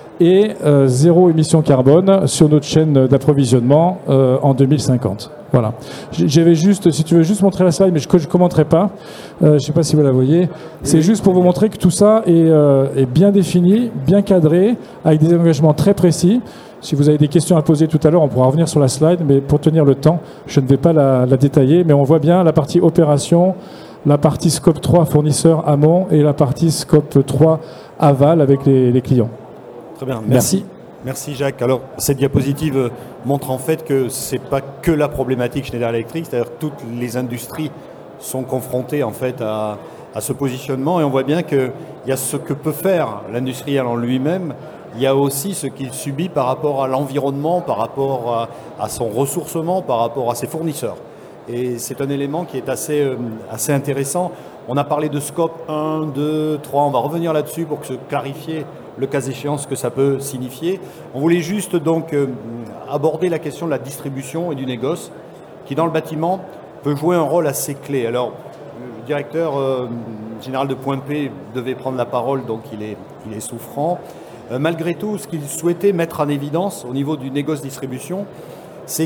et 0 émission carbone sur notre chaîne d'approvisionnement en 2050. Voilà. J'avais juste, si tu veux juste montrer la slide, mais je ne commenterai pas. Je ne sais pas si vous la voyez. C'est juste pour vous montrer que tout ça est bien défini, bien cadré, avec des engagements très précis. Si vous avez des questions à poser tout à l'heure, on pourra revenir sur la slide, mais pour tenir le temps, je ne vais pas la détailler. Mais on voit bien la partie opération, la partie scope 3 fournisseur amont et la partie scope 3 aval avec les clients. Très bien, merci. Merci Jacques. Alors, cette diapositive montre en fait que ce n'est pas que la problématique Schneider Electric, c'est-à-dire que toutes les industries sont confrontées en fait à ce positionnement, et on voit bien qu'il y a ce que peut faire l'industriel en lui-même. Il y a aussi ce qu'il subit par rapport à l'environnement, par rapport à son ressourcement, par rapport à ses fournisseurs. Et c'est un élément qui est assez intéressant. On a parlé de scope 1, 2, 3, on va revenir là-dessus pour se clarifier le cas échéant ce que ça peut signifier. On voulait juste donc aborder la question de la distribution et du négoce, qui dans le bâtiment peut jouer un rôle assez clé. Alors, le directeur général de Point P devait prendre la parole, donc il est souffrant. Malgré tout, ce qu'il souhaitait mettre en évidence au niveau du négoce distribution, c'est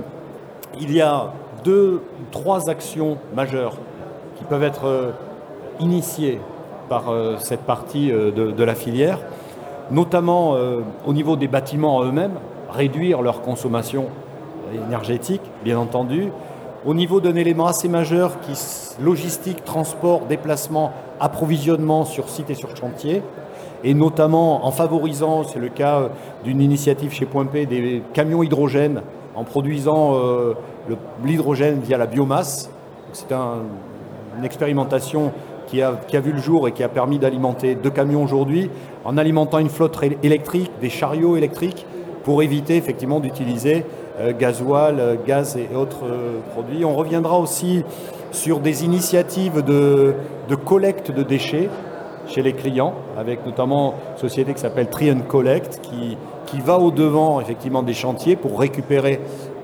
qu'il y a 2 ou 3 actions majeures qui peuvent être initiées par cette partie de la filière, notamment au niveau des bâtiments eux-mêmes, réduire leur consommation énergétique, bien entendu, au niveau d'un élément assez majeur qui est logistique, transport, déplacement, approvisionnement sur site et sur chantier, et notamment en favorisant, c'est le cas d'une initiative chez Point P, des camions hydrogène, en produisant l'hydrogène via la biomasse. C'est une expérimentation qui a vu le jour et qui a permis d'alimenter 2 camions aujourd'hui, en alimentant une flotte électrique, des chariots électriques, pour éviter effectivement d'utiliser gasoil, gaz et autres produits. On reviendra aussi sur des initiatives de collecte de déchets chez les clients, avec notamment une société qui s'appelle Try and Collect, qui va au-devant effectivement des chantiers pour récupérer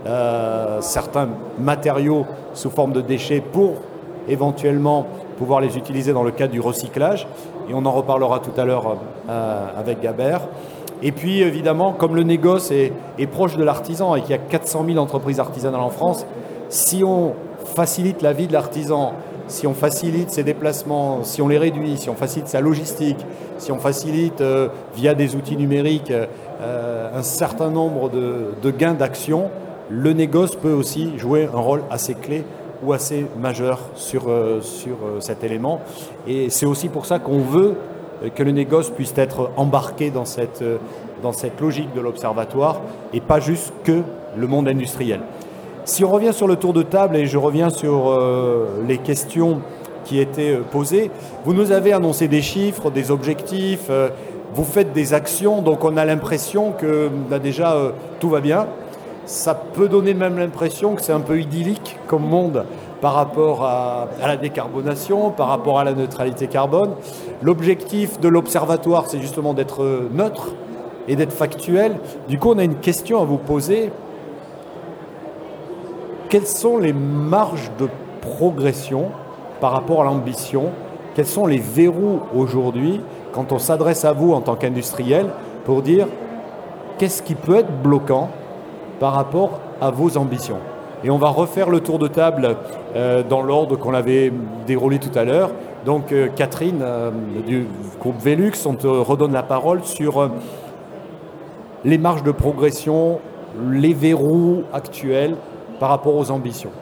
certains matériaux sous forme de déchets pour éventuellement pouvoir les utiliser dans le cadre du recyclage. Et on en reparlera tout à l'heure avec Gabert. Et puis évidemment, comme le négoce est proche de l'artisan et qu'il y a 400 000 entreprises artisanales en France, si on facilite la vie de l'artisan, si on facilite ses déplacements, si on les réduit, si on facilite sa logistique, si on facilite via des outils numériques un certain nombre de gains d'action, le négoce peut aussi jouer un rôle assez clé ou assez majeur sur cet élément. Et c'est aussi pour ça qu'on veut que le négoce puisse être embarqué dans cette logique de l'observatoire et pas juste que le monde industriel. Si on revient sur le tour de table, et je reviens sur les questions qui étaient posées, vous nous avez annoncé des chiffres, des objectifs, vous faites des actions, donc on a l'impression que déjà tout va bien. Ça peut donner même l'impression que c'est un peu idyllique comme monde par rapport à la décarbonation, par rapport à la neutralité carbone. L'objectif de l'observatoire, c'est justement d'être neutre et d'être factuel. Du coup, on a une question à vous poser. quelles sont les marges de progression par rapport à l'ambition? Quels sont les verrous aujourd'hui quand on s'adresse à vous en tant qu'industriel pour dire qu'est-ce qui peut être bloquant par rapport à vos ambitions? Et on va refaire le tour de table dans l'ordre qu'on avait déroulé tout à l'heure. Donc Catherine du groupe Velux, on te redonne la parole sur les marges de progression, les verrous actuels par rapport aux ambitions.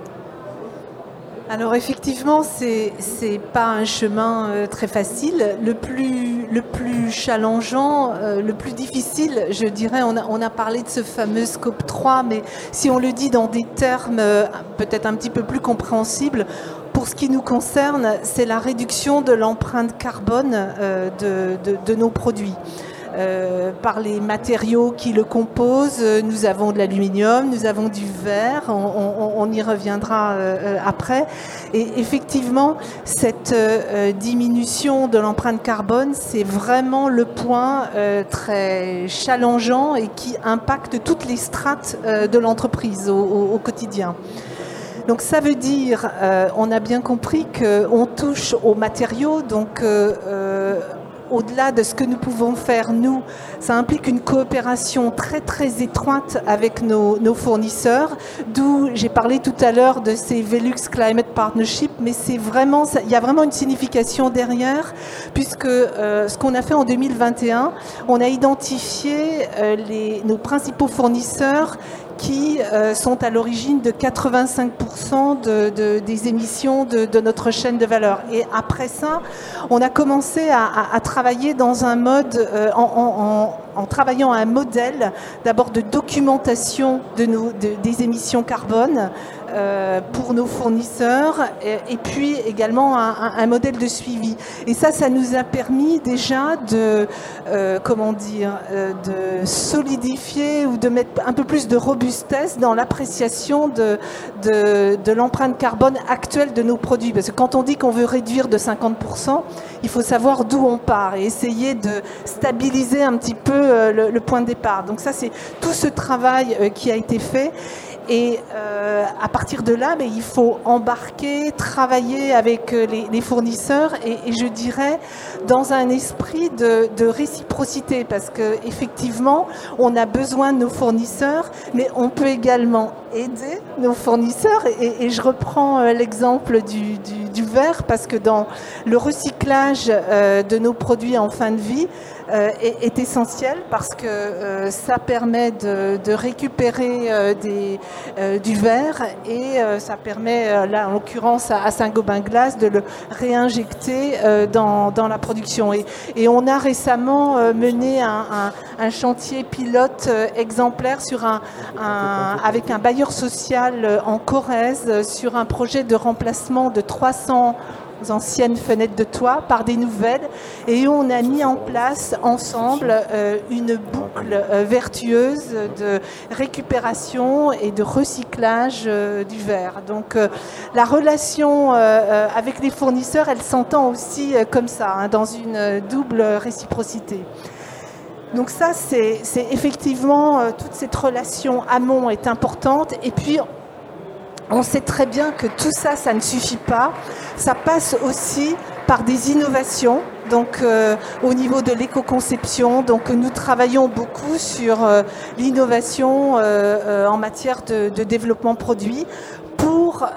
Alors effectivement, c'est pas un chemin très facile. Le plus challengeant, le plus difficile, je dirais, on a parlé de ce fameux scope 3, mais si on le dit dans des termes peut-être un petit peu plus compréhensibles, pour ce qui nous concerne, c'est la réduction de l'empreinte carbone de nos produits. Par les matériaux qui le composent, nous avons de l'aluminium, nous avons du verre, on y reviendra après. Et effectivement, cette diminution de l'empreinte carbone, c'est vraiment le point très challengeant et qui impacte toutes les strates de l'entreprise au quotidien. Donc ça veut dire, on a bien compris qu'on touche aux matériaux, donc au-delà de ce que nous pouvons faire, nous, ça implique une coopération très très étroite avec nos fournisseurs, d'où j'ai parlé tout à l'heure de ces Velux Climate Partnership, mais c'est vraiment, il y a vraiment une signification derrière, puisque ce qu'on a fait en 2021, on a identifié nos principaux fournisseurs qui sont à l'origine de 85% des émissions de notre chaîne de valeur. Et après ça, on a commencé à travailler dans un mode, en travaillant un modèle d'abord de documentation des émissions carbone pour nos fournisseurs et puis également un modèle de suivi. Et ça nous a permis déjà de solidifier ou de mettre un peu plus de robustesse dans l'appréciation de l'empreinte carbone actuelle de nos produits. Parce que quand on dit qu'on veut réduire de 50%, il faut savoir d'où on part et essayer de stabiliser un petit peu le point de départ. Donc ça, c'est tout ce travail qui a été fait. Et à partir de là, il faut embarquer, travailler avec les fournisseurs et je dirais dans un esprit de réciprocité parce qu'effectivement, on a besoin de nos fournisseurs, mais on peut également aider nos fournisseurs et je reprends l'exemple du verre parce que dans le recyclage de nos produits en fin de vie, est essentiel parce que ça permet de récupérer du verre et ça permet, là en l'occurrence à Saint-Gobain-Glace, de le réinjecter dans la production. Et on a récemment mené un chantier pilote exemplaire avec un bailleur social en Corrèze sur un projet de remplacement de 300 anciennes fenêtres de toit par des nouvelles et on a mis en place ensemble une boucle vertueuse de récupération et de recyclage du verre. Donc la relation avec les fournisseurs, elle s'entend aussi comme ça, dans une double réciprocité. Donc ça, c'est effectivement, toute cette relation amont est importante et puis on sait très bien que tout ça, ça ne suffit pas. Ça passe aussi par des innovations, donc au niveau de l'éco-conception. Donc nous travaillons beaucoup sur l'innovation en matière de développement produit pour,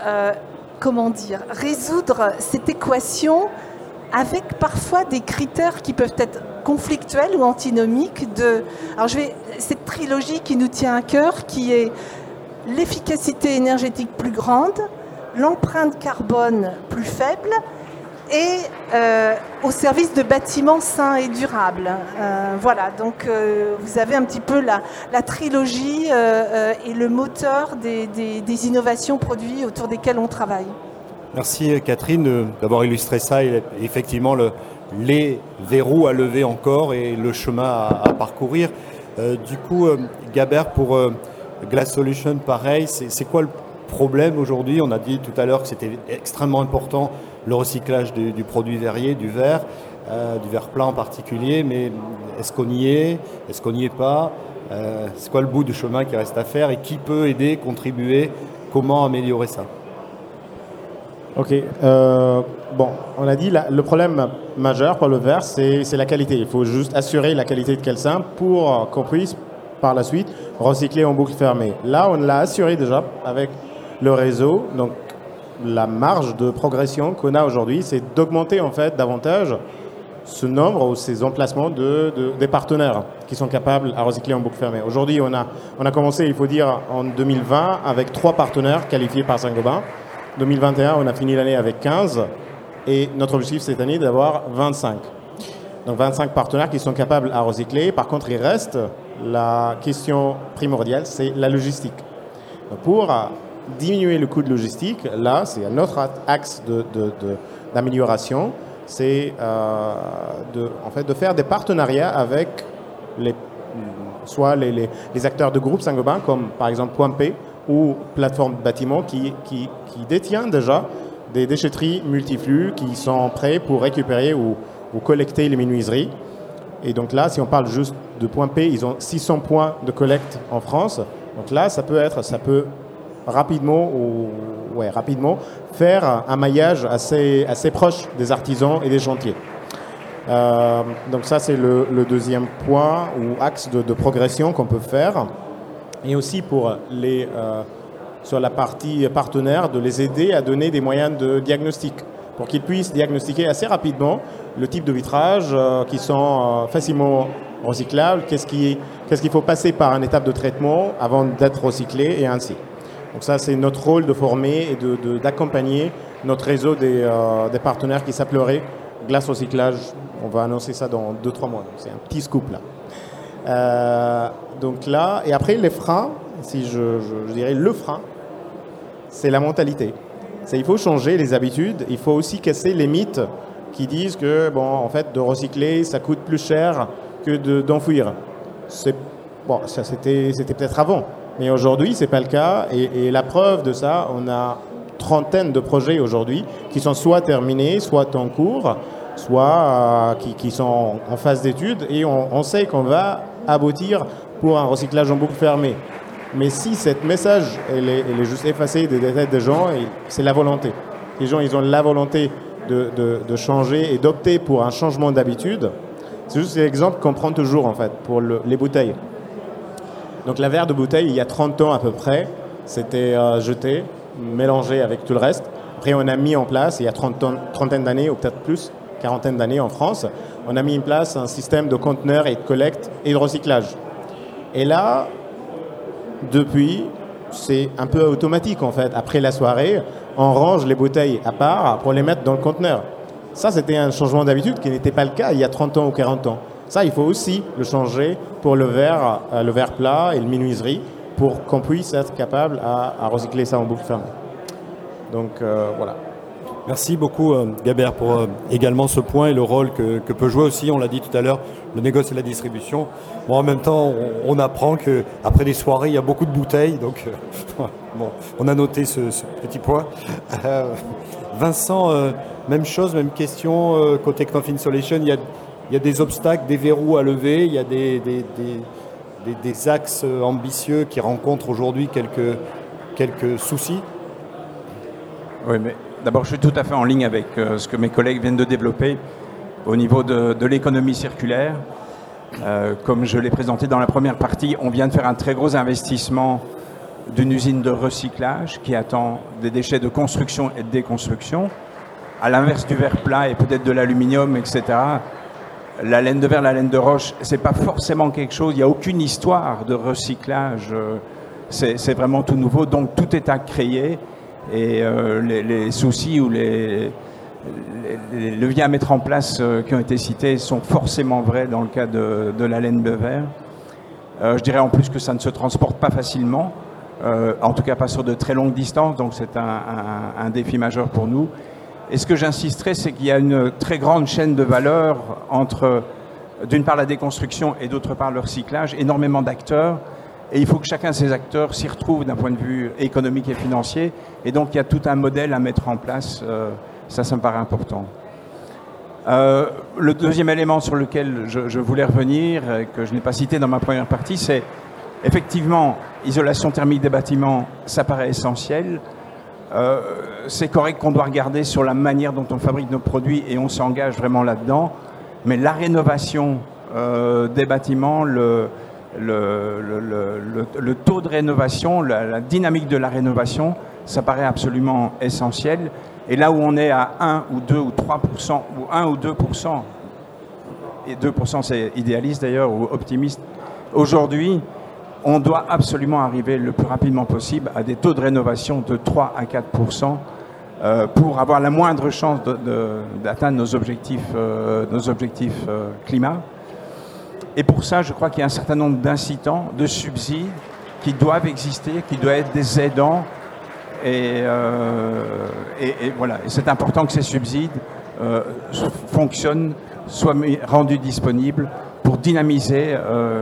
résoudre cette équation avec parfois des critères qui peuvent être conflictuels ou antinomiques cette trilogie qui nous tient à cœur, qui est l'efficacité énergétique plus grande, l'empreinte carbone plus faible et au service de bâtiments sains et durables. Voilà, donc vous avez un petit peu la trilogie et le moteur des innovations produits autour desquelles on travaille. Merci Catherine d'avoir illustré ça et effectivement les verrous à lever encore et le chemin à parcourir. Du coup, Gabert, pour Glass Solutions, pareil, c'est quoi le problème aujourd'hui? On a dit tout à l'heure que c'était extrêmement important le recyclage du produit verrier, du verre plat en particulier, mais est-ce qu'on y est? Est-ce qu'on n'y est pas? C'est quoi le bout du chemin qui reste à faire et qui peut aider, contribuer comment améliorer ça? Ok. Bon, on a dit le problème majeur pour le verre, c'est la qualité. Il faut juste assurer la qualité de calcin pour qu'on puisse par la suite recycler en boucle fermée. Là, on l'a assuré déjà avec le réseau. Donc, la marge de progression qu'on a aujourd'hui, c'est d'augmenter en fait davantage ce nombre ou ces emplacements des partenaires qui sont capables à recycler en boucle fermée. Aujourd'hui, on a commencé, il faut dire, en 2020 avec 3 partenaires qualifiés par Saint-Gobain. 2021, on a fini l'année avec 15 et notre objectif cette année est d'avoir 25. Donc 25 partenaires qui sont capables à recycler. Par contre, il reste la question primordiale, c'est la logistique. Donc, pour diminuer le coût de logistique, là, c'est un autre axe d'amélioration, c'est de faire des partenariats avec soit les acteurs de groupe Saint-Gobain, comme par exemple Point P ou Plateforme Bâtiment, qui détient déjà des déchetteries multiflux qui sont prêts pour récupérer ou collecter les menuiseries. Et donc là, si on parle juste de Point P, ils ont 600 points de collecte en France. Donc là, ça peut rapidement faire un maillage assez proche des artisans et des chantiers. Donc ça, c'est le deuxième point ou axe de progression qu'on peut faire. Et aussi pour sur la partie partenaire, de les aider à donner des moyens de diagnostic pour qu'ils puissent diagnostiquer assez rapidement le type de vitrage qui sont facilement recyclables, qu'est-ce qu'il faut passer par une étape de traitement avant d'être recyclé et ainsi. Donc ça, c'est notre rôle de former et d'accompagner notre réseau des partenaires qui s'appellerait Glace Recyclage. On va annoncer ça dans 2-3 mois. Donc c'est un petit scoop là. Donc là, et après les freins, si je dirais le frein, c'est la mentalité. Il faut changer les habitudes, il faut aussi casser les mythes qui disent que en fait, de recycler, ça coûte plus cher que d'enfouir. Bon, ça c'était peut-être avant, mais aujourd'hui, c'est pas le cas. Et la preuve de ça, on a trentaine de projets aujourd'hui qui sont soit terminés, soit en cours, soit qui sont en phase d'étude, et on sait qu'on va aboutir pour un recyclage en boucle fermée. Mais si cette message elle est juste effacée des têtes des gens, c'est la volonté. Les gens, ils ont la volonté de changer et d'opter pour un changement d'habitude. C'est juste l'exemple qu'on prend toujours en fait pour les bouteilles. Donc la verre de bouteille, il y a 30 ans à peu près, c'était jeté, mélangé avec tout le reste. Après, on a mis en place, il y a trentaine d'années ou peut-être plus, quarantaine d'années en France, on a mis en place un système de conteneurs et de collecte et de recyclage. Et là, depuis, c'est un peu automatique en fait. Après la soirée, on range les bouteilles à part pour les mettre dans le conteneur. Ça, c'était un changement d'habitude qui n'était pas le cas il y a 30 ans ou 40 ans. Ça, il faut aussi le changer pour le verre plat et le menuiserie pour qu'on puisse être capable à recycler ça en boucle fermée. Donc voilà. Merci beaucoup Gabert pour également ce point et le rôle que peut jouer aussi, on l'a dit tout à l'heure, le négoce et la distribution. Bon, en même temps, on apprend qu'après des soirées, il y a beaucoup de bouteilles, donc bon, on a noté ce petit point. Vincent, même chose, même question, côté Knauf Insulation, il y a des obstacles, des verrous à lever, il y a des axes ambitieux qui rencontrent aujourd'hui quelques soucis. Oui, mais d'abord, je suis tout à fait en ligne avec ce que mes collègues viennent de développer au niveau de l'économie circulaire. Comme je l'ai présenté dans la première partie, on vient de faire un très gros investissement d'une usine de recyclage qui attend des déchets de construction et de déconstruction. À l'inverse du verre plat et peut-être de l'aluminium, etc., la laine de verre, la laine de roche, c'est pas forcément quelque chose, il n'y a aucune histoire de recyclage, c'est vraiment tout nouveau, donc tout est à créer. Et les soucis ou les leviers à mettre en place qui ont été cités sont forcément vrais dans le cas de la laine de verre. Je dirais en plus que ça ne se transporte pas facilement, en tout cas pas sur de très longues distances, donc c'est un défi majeur pour nous. Et ce que j'insisterai, c'est qu'il y a une très grande chaîne de valeur entre, d'une part, la déconstruction et d'autre part, le recyclage, énormément d'acteurs. Et il faut que chacun de ces acteurs s'y retrouve d'un point de vue économique et financier. Et donc, il y a tout un modèle à mettre en place. Ça me paraît important. Le deuxième élément sur lequel je voulais revenir, que je n'ai pas cité dans ma première partie, c'est Effectivement, isolation thermique des bâtiments, ça paraît essentiel. C'est correct qu'on doit regarder sur la manière dont on fabrique nos produits et on s'engage vraiment là-dedans. Mais la rénovation des bâtiments, le taux de rénovation, la dynamique de la rénovation, ça paraît absolument essentiel. Et là où on est à 1 ou 2 ou 3%, ou 1 ou 2%, et 2% c'est idéaliste d'ailleurs, ou optimiste, aujourd'hui, on doit absolument arriver le plus rapidement possible à des taux de rénovation de 3 à 4% pour avoir la moindre chance d'atteindre nos objectifs climat. Et pour ça, je crois qu'il y a un certain nombre d'incitants, de subsides qui doivent exister, qui doivent être des aidants. Et voilà. Et c'est important que ces subsides fonctionnent, soient rendus disponibles pour dynamiser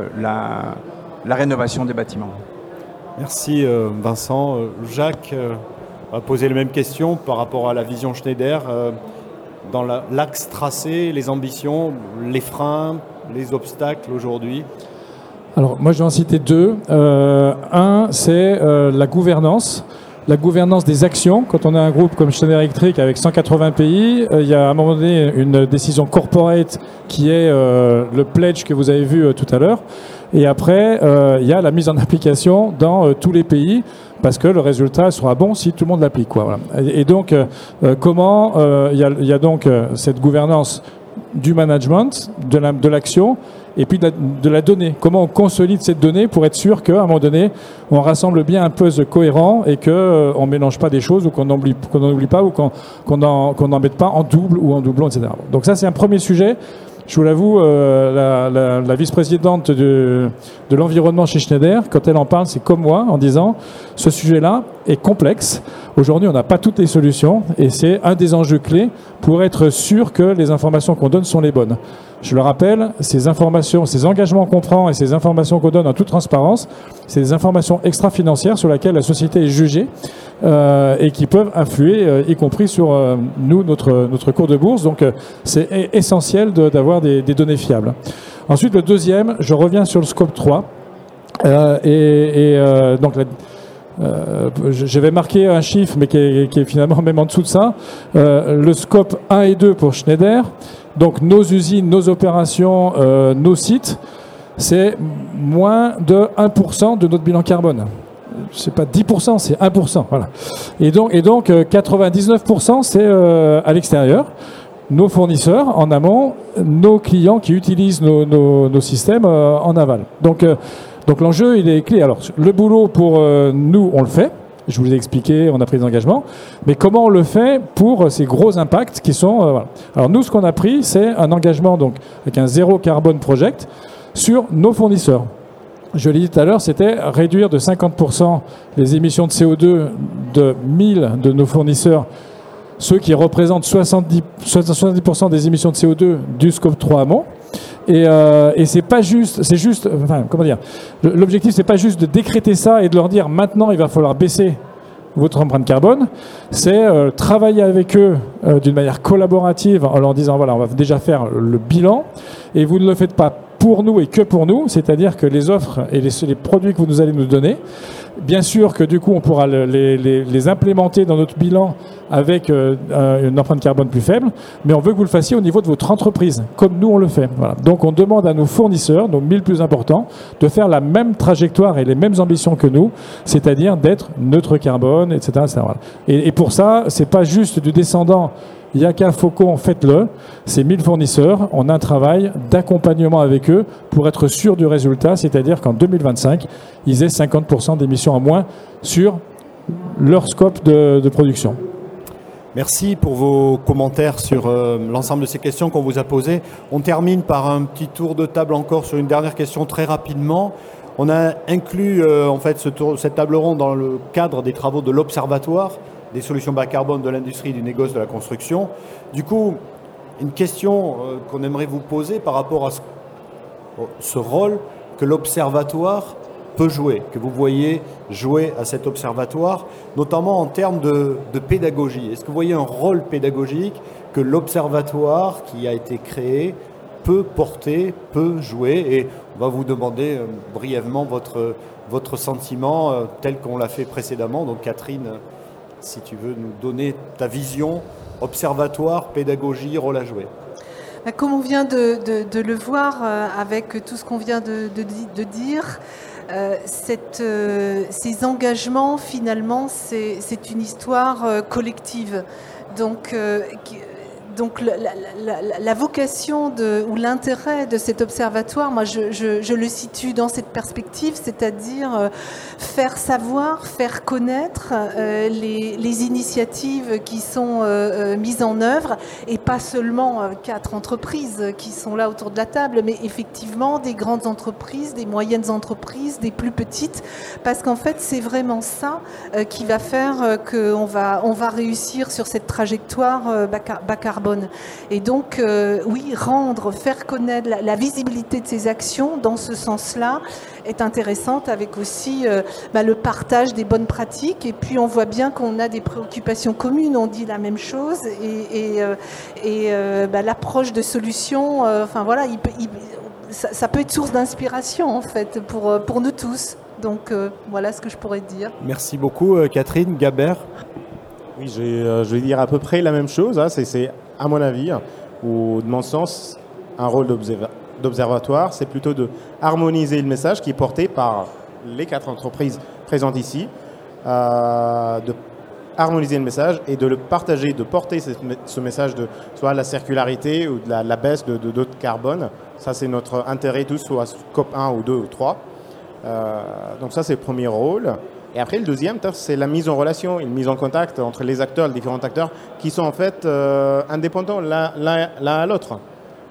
la rénovation des bâtiments. Merci Vincent. Jacques va poser les mêmes questions par rapport à la vision Schneider. Dans l'axe tracé, les ambitions, les freins, les obstacles aujourd'hui. Alors moi je vais en citer deux. Un, c'est la gouvernance. La gouvernance des actions. Quand on a un groupe comme Schneider Electric avec 180 pays, il y a à un moment donné une décision corporate qui est le pledge que vous avez vu tout à l'heure. Et après, il y a la mise en application dans tous les pays parce que le résultat sera bon si tout le monde l'applique, quoi. Voilà. Et donc, comment il y a donc cette gouvernance du management, de l'action, et puis de la donnée. Comment on consolide cette donnée pour être sûr qu'à un moment donné, on rassemble bien un puzzle cohérent et qu'on ne mélange pas des choses ou qu'on n'en oublie pas ou qu'on n'en mette pas en double ou en doublon, etc. Donc ça, c'est un premier sujet. Je vous l'avoue, la vice-présidente de l'environnement chez Schneider, quand elle en parle, c'est comme moi, en disant ce sujet-là est complexe. Aujourd'hui, on n'a pas toutes les solutions et c'est un des enjeux clés pour être sûr que les informations qu'on donne sont les bonnes. Je le rappelle, ces informations, ces engagements qu'on prend et ces informations qu'on donne en toute transparence, c'est des informations extra-financières sur lesquelles la société est jugée et qui peuvent influer, y compris sur nous, notre cours de bourse. Donc, c'est essentiel d'avoir des données fiables. Ensuite, le deuxième, je reviens sur le scope 3. Donc, j'avais marqué un chiffre, mais qui est finalement même en dessous de ça. Le scope 1 et 2 pour Schneider, donc nos usines, nos opérations, nos sites, c'est moins de 1% de notre bilan carbone. C'est pas 10%, c'est 1%. Voilà. Et donc 99%, c'est à l'extérieur. Nos fournisseurs en amont, nos clients qui utilisent nos systèmes en aval. Donc l'enjeu, il est clé. Alors, le boulot pour nous, on le fait. Je vous ai expliqué, on a pris des engagements. Mais comment on le fait pour ces gros impacts qui sont... voilà. Alors nous, ce qu'on a pris, c'est un engagement donc avec un zéro carbone project sur nos fournisseurs. Je l'ai dit tout à l'heure, c'était réduire de 50% les émissions de CO2 de 1000 de nos fournisseurs, ceux qui représentent 70% des émissions de CO2 du scope 3 amont. Et c'est pas juste, enfin, comment dire, l'objectif c'est pas juste de décréter ça et de leur dire maintenant il va falloir baisser votre empreinte carbone, c'est travailler avec eux d'une manière collaborative en leur disant voilà, on va déjà faire le bilan et vous ne le faites pas pour nous et que pour nous, c'est-à-dire que les offres et les produits que vous allez nous donner, bien sûr que du coup on pourra les implémenter dans notre bilan avec une empreinte carbone plus faible, mais on veut que vous le fassiez au niveau de votre entreprise, comme nous on le fait. Voilà. Donc on demande à nos fournisseurs, nos 1000 plus importants, de faire la même trajectoire et les mêmes ambitions que nous, c'est-à-dire d'être neutre carbone, etc. etc. Voilà. Et pour ça, c'est pas juste du descendant Yaka, Faucon, faites-le. Ces 1000 fournisseurs, on a un travail d'accompagnement avec eux pour être sûr du résultat, c'est-à-dire qu'en 2025, ils aient 50% d'émissions en moins sur leur scope de production. Merci pour vos commentaires sur l'ensemble de ces questions qu'on vous a posées. On termine par un petit tour de table encore sur une dernière question très rapidement. On a inclus en fait cette table ronde dans le cadre des travaux de l'Observatoire des solutions bas carbone de l'industrie, du négoce, de la construction. Du coup, une question qu'on aimerait vous poser par rapport à ce rôle que l'Observatoire peut jouer, que vous voyez jouer à cet observatoire, notamment en termes de pédagogie. Est-ce que vous voyez un rôle pédagogique que l'Observatoire qui a été créé peut porter, peut jouer. Et on va vous demander brièvement votre sentiment tel qu'on l'a fait précédemment. Donc Catherine, si tu veux nous donner ta vision, observatoire, pédagogie, rôle à jouer. Comme on vient de le voir avec tout ce qu'on vient de dire, ces engagements, finalement, c'est une histoire collective. Donc la vocation ou l'intérêt de cet observatoire, moi je le situe dans cette perspective, c'est-à-dire faire savoir, faire connaître les initiatives qui sont mises en œuvre, et pas seulement 4 entreprises qui sont là autour de la table, mais effectivement des grandes entreprises, des moyennes entreprises, des plus petites, parce qu'en fait c'est vraiment ça qui va faire qu'on va réussir sur cette trajectoire bas carbone. Et donc, oui, faire connaître la visibilité de ces actions dans ce sens-là est intéressante, avec aussi le partage des bonnes pratiques. Et puis, on voit bien qu'on a des préoccupations communes, on dit la même chose, et l'approche de solutions, ça peut être source d'inspiration, en fait, pour nous tous. Donc, voilà ce que je pourrais dire. Merci beaucoup, Catherine. Gabert? Oui, je vais dire à peu près la même chose. Hein. C'est à mon avis, ou de mon sens, un rôle d'observatoire, c'est plutôt de harmoniser le message qui est porté par les 4 entreprises présentes ici, de harmoniser le message et de le partager, de porter ce message de soit la circularité ou de la baisse de d'autres carbone. Ça, c'est notre intérêt tous, soit scope 1 ou 2 ou 3. Donc ça, c'est le premier rôle. Et après, le deuxième, c'est la mise en relation, une mise en contact entre les acteurs, les différents acteurs, qui sont en fait indépendants l'un à l'autre.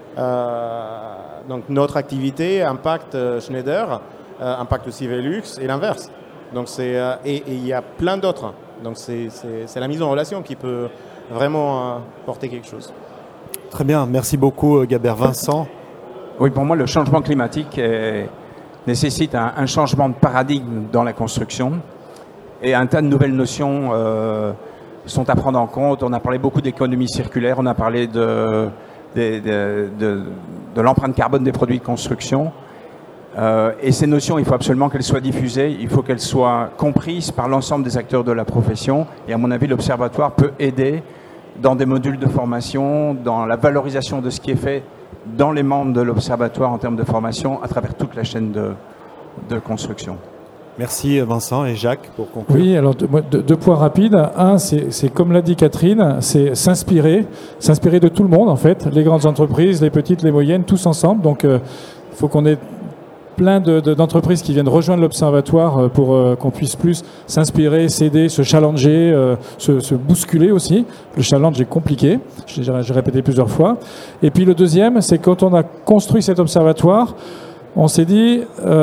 Donc notre activité impacte Schneider, impacte aussi Velux et l'inverse. Donc et il y a plein d'autres. Donc c'est la mise en relation qui peut vraiment porter quelque chose. Très bien, merci beaucoup Gabert. Vincent? Oui, pour moi, le changement climatique nécessite un changement de paradigme dans la construction, et un tas de nouvelles notions sont à prendre en compte. On a parlé beaucoup d'économie circulaire, on a parlé de l'empreinte carbone des produits de construction, et ces notions, il faut absolument qu'elles soient diffusées, il faut qu'elles soient comprises par l'ensemble des acteurs de la profession, et à mon avis, l'Observatoire peut aider dans des modules de formation, dans la valorisation de ce qui est fait dans les membres de l'Observatoire en termes de formation à travers toute la chaîne de construction. Merci Vincent. Et Jacques, pour conclure. Oui, alors deux points rapides. Un, c'est comme l'a dit Catherine, c'est s'inspirer de tout le monde en fait, les grandes entreprises, les petites, les moyennes, tous ensemble. Donc il faut qu'on ait plein d'entreprises qui viennent rejoindre l'Observatoire pour qu'on puisse plus s'inspirer, s'aider, se challenger, se bousculer aussi. Le challenge est compliqué, j'ai répété plusieurs fois. Et puis le deuxième, c'est quand on a construit cet Observatoire, on s'est dit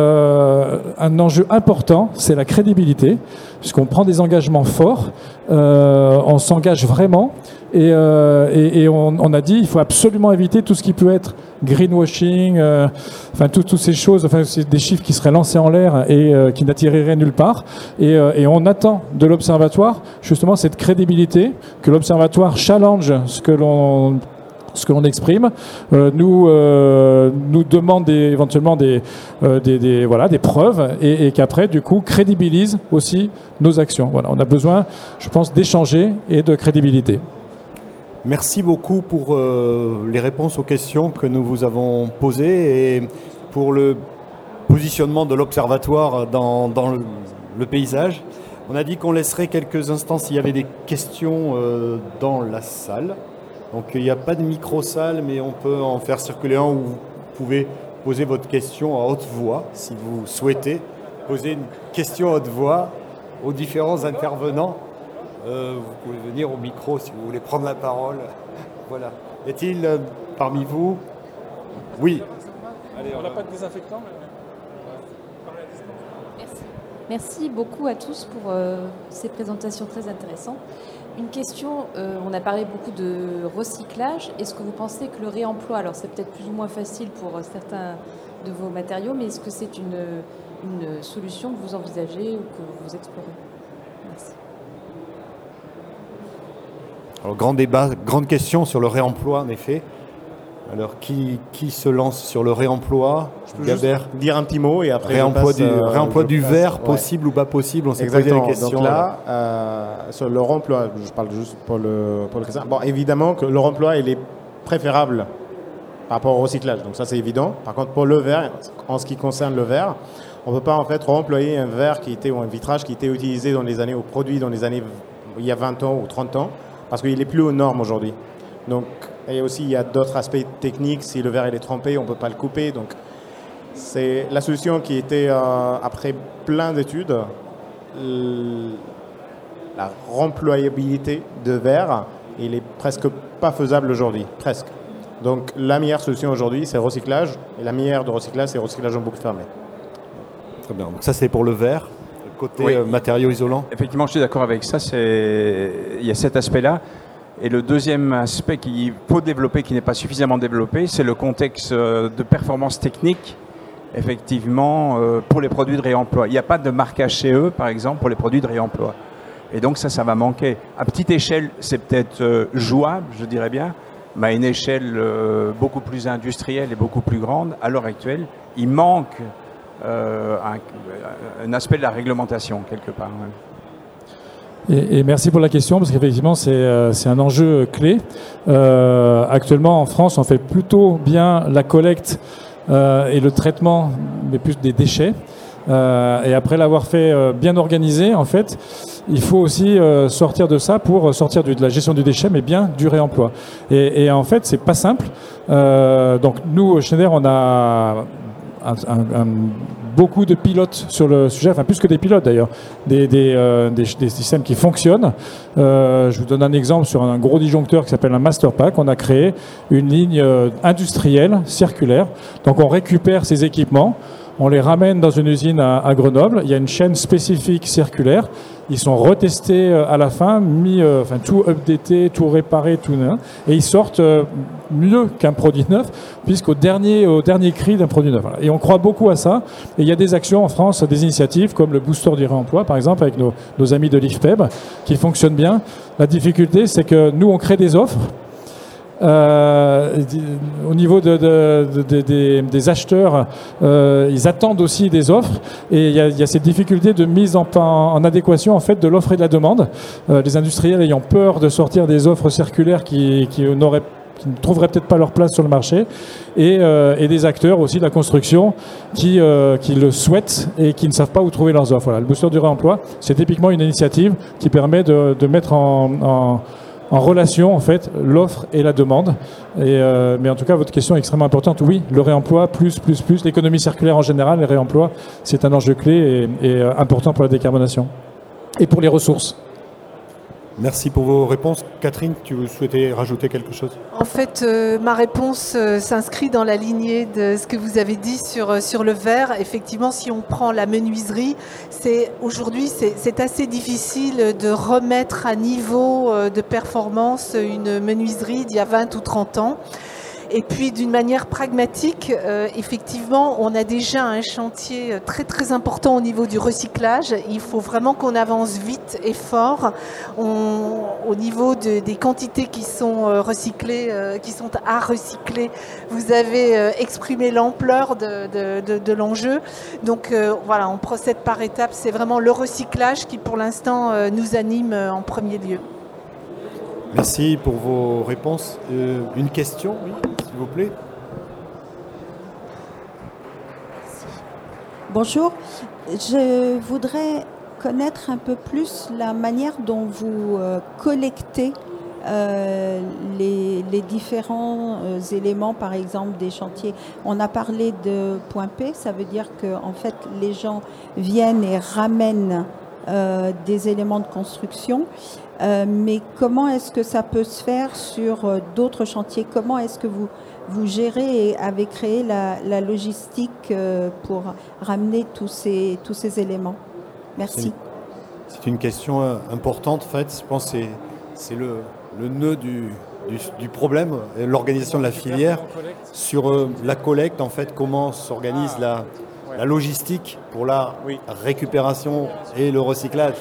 un enjeu important, c'est la crédibilité, puisqu'on prend des engagements forts, on s'engage vraiment, et on a dit il faut absolument éviter tout ce qui peut être greenwashing, toutes ces choses, c'est des chiffres qui seraient lancés en l'air et qui n'attireraient nulle part. Et on attend de l'Observatoire justement cette crédibilité, que l'Observatoire challenge ce que l'on exprime, nous demande éventuellement des preuves, et qu'après, du coup, crédibilise aussi nos actions. Voilà, on a besoin, je pense, d'échanger et de crédibilité. Merci beaucoup pour les réponses aux questions que nous vous avons posées et pour le positionnement de l'Observatoire dans le paysage. On a dit qu'on laisserait quelques instants s'il y avait des questions dans la salle. Donc il n'y a pas de micro-salle, mais on peut en faire circuler un où vous pouvez poser votre question à haute voix, si vous souhaitez poser une question à haute voix aux différents intervenants. Vous pouvez venir au micro si vous voulez prendre la parole. Voilà. Y a-t-il parmi vous? Oui. Allez, on n'a pas de désinfectant, mais... Merci beaucoup à tous pour ces présentations très intéressantes. Une question, on a parlé beaucoup de recyclage. Est-ce que vous pensez que le réemploi, alors c'est peut-être plus ou moins facile pour certains de vos matériaux, mais est-ce que c'est une solution que vous envisagez ou que vous explorez? Merci. Alors, grand débat, grande question sur le réemploi, en effet. Alors, qui se lance sur le réemploi? Je peux juste dire un petit mot et après réemploi du verre, possible ou pas possible? On s'est posé la question. Donc là, sur le réemploi, je parle juste pour le question. Bon, évidemment que le réemploi, il est préférable par rapport au recyclage. Donc ça, c'est évident. Par contre, pour le verre, en ce qui concerne le verre, on ne peut pas en fait réemployer un verre ou un vitrage qui était utilisé produit dans les années il y a 20 ans ou 30 ans, parce qu'il n'est plus aux normes aujourd'hui. Donc, et aussi, il y a d'autres aspects techniques. Si le verre il est trempé, on ne peut pas le couper. Donc, c'est la solution qui était, après plein d'études, la remployabilité de verre, il est presque pas faisable aujourd'hui, presque. Donc, la meilleure solution aujourd'hui, c'est le recyclage. Et la meilleure de recyclage, c'est le recyclage en boucle fermée. Très bien. Donc ça, c'est pour le verre. Côté matériaux isolants. Effectivement, je suis d'accord avec ça. Il y a cet aspect-là. Et le deuxième aspect qu'il faut développer, qui n'est pas suffisamment développé, c'est le contexte de performance technique, effectivement, pour les produits de réemploi. Il n'y a pas de marquage CE, par exemple, pour les produits de réemploi. Et donc ça va manquer. À petite échelle, c'est peut-être jouable, je dirais bien, mais à une échelle beaucoup plus industrielle et beaucoup plus grande, à l'heure actuelle, il manque un aspect de la réglementation, quelque part. Ouais. Et merci pour la question, parce qu'effectivement, c'est un enjeu clé. Actuellement, en France, on fait plutôt bien la collecte et le traitement, mais plus des déchets. Et après l'avoir fait bien organisé, en fait, il faut aussi sortir de ça pour sortir de la gestion du déchet, mais bien du réemploi. Et en fait, c'est pas simple. Donc nous, au Schneider, on a beaucoup de pilotes sur le sujet, enfin plus que des pilotes d'ailleurs, des systèmes qui fonctionnent. Je vous donne un exemple sur un gros disjoncteur qui s'appelle un Master Pack. On a créé une ligne industrielle circulaire. Donc on récupère ces équipements, on les ramène dans une usine à Grenoble. Il y a une chaîne spécifique circulaire. Ils sont retestés à la fin, tout updaté, tout réparé, tout neuf, et ils sortent mieux qu'un produit neuf, puisqu'au dernier cri d'un produit neuf. Voilà. Et on croit beaucoup à ça. Et il y a des actions en France, des initiatives comme le Booster du réemploi, par exemple, avec nos amis de l'IFPEB, qui fonctionnent bien. La difficulté, c'est que nous, on crée des offres. Au niveau des acheteurs, ils attendent aussi des offres, et il y a cette difficulté de mise en adéquation en fait de l'offre et de la demande. Les industriels ayant peur de sortir des offres circulaires qui ne trouveraient peut-être pas leur place sur le marché, et des acteurs aussi de la construction qui le souhaitent et qui ne savent pas où trouver leurs offres. Voilà, le Booster du réemploi, c'est typiquement une initiative qui permet de mettre en relation en fait l'offre et la demande. Mais en tout cas, votre question est extrêmement importante. Oui, le réemploi plus l'économie circulaire en général, les réemplois, c'est un enjeu clé et important pour la décarbonation et pour les ressources. Merci pour vos réponses. Catherine, tu souhaitais rajouter quelque chose? En fait, ma réponse s'inscrit dans la lignée de ce que vous avez dit sur le verre. Effectivement, si on prend la menuiserie, aujourd'hui, c'est assez difficile de remettre à niveau de performance une menuiserie d'il y a 20 ou 30 ans. Et puis d'une manière pragmatique, effectivement, on a déjà un chantier très très important au niveau du recyclage. Il faut vraiment qu'on avance vite et fort au niveau des quantités qui sont recyclées, qui sont à recycler. Vous avez exprimé l'ampleur de l'enjeu. Donc voilà, on procède par étapes. C'est vraiment le recyclage qui pour l'instant nous anime en premier lieu. Merci pour vos réponses. Une question, oui, s'il vous plaît. Bonjour. Je voudrais connaître un peu plus la manière dont vous collectez les différents éléments, par exemple des chantiers. On a parlé de point P, ça veut dire que en fait les gens viennent et ramènent des éléments de construction. Mais comment est-ce que ça peut se faire sur d'autres chantiers? Comment est-ce que vous gérez et avez créé la logistique pour ramener tous ces éléments? Merci. C'est une question importante, en fait. Je pense que c'est le nœud du problème, l'organisation de la filière sur la collecte, en fait, comment s'organise la logistique pour la récupération et le recyclage.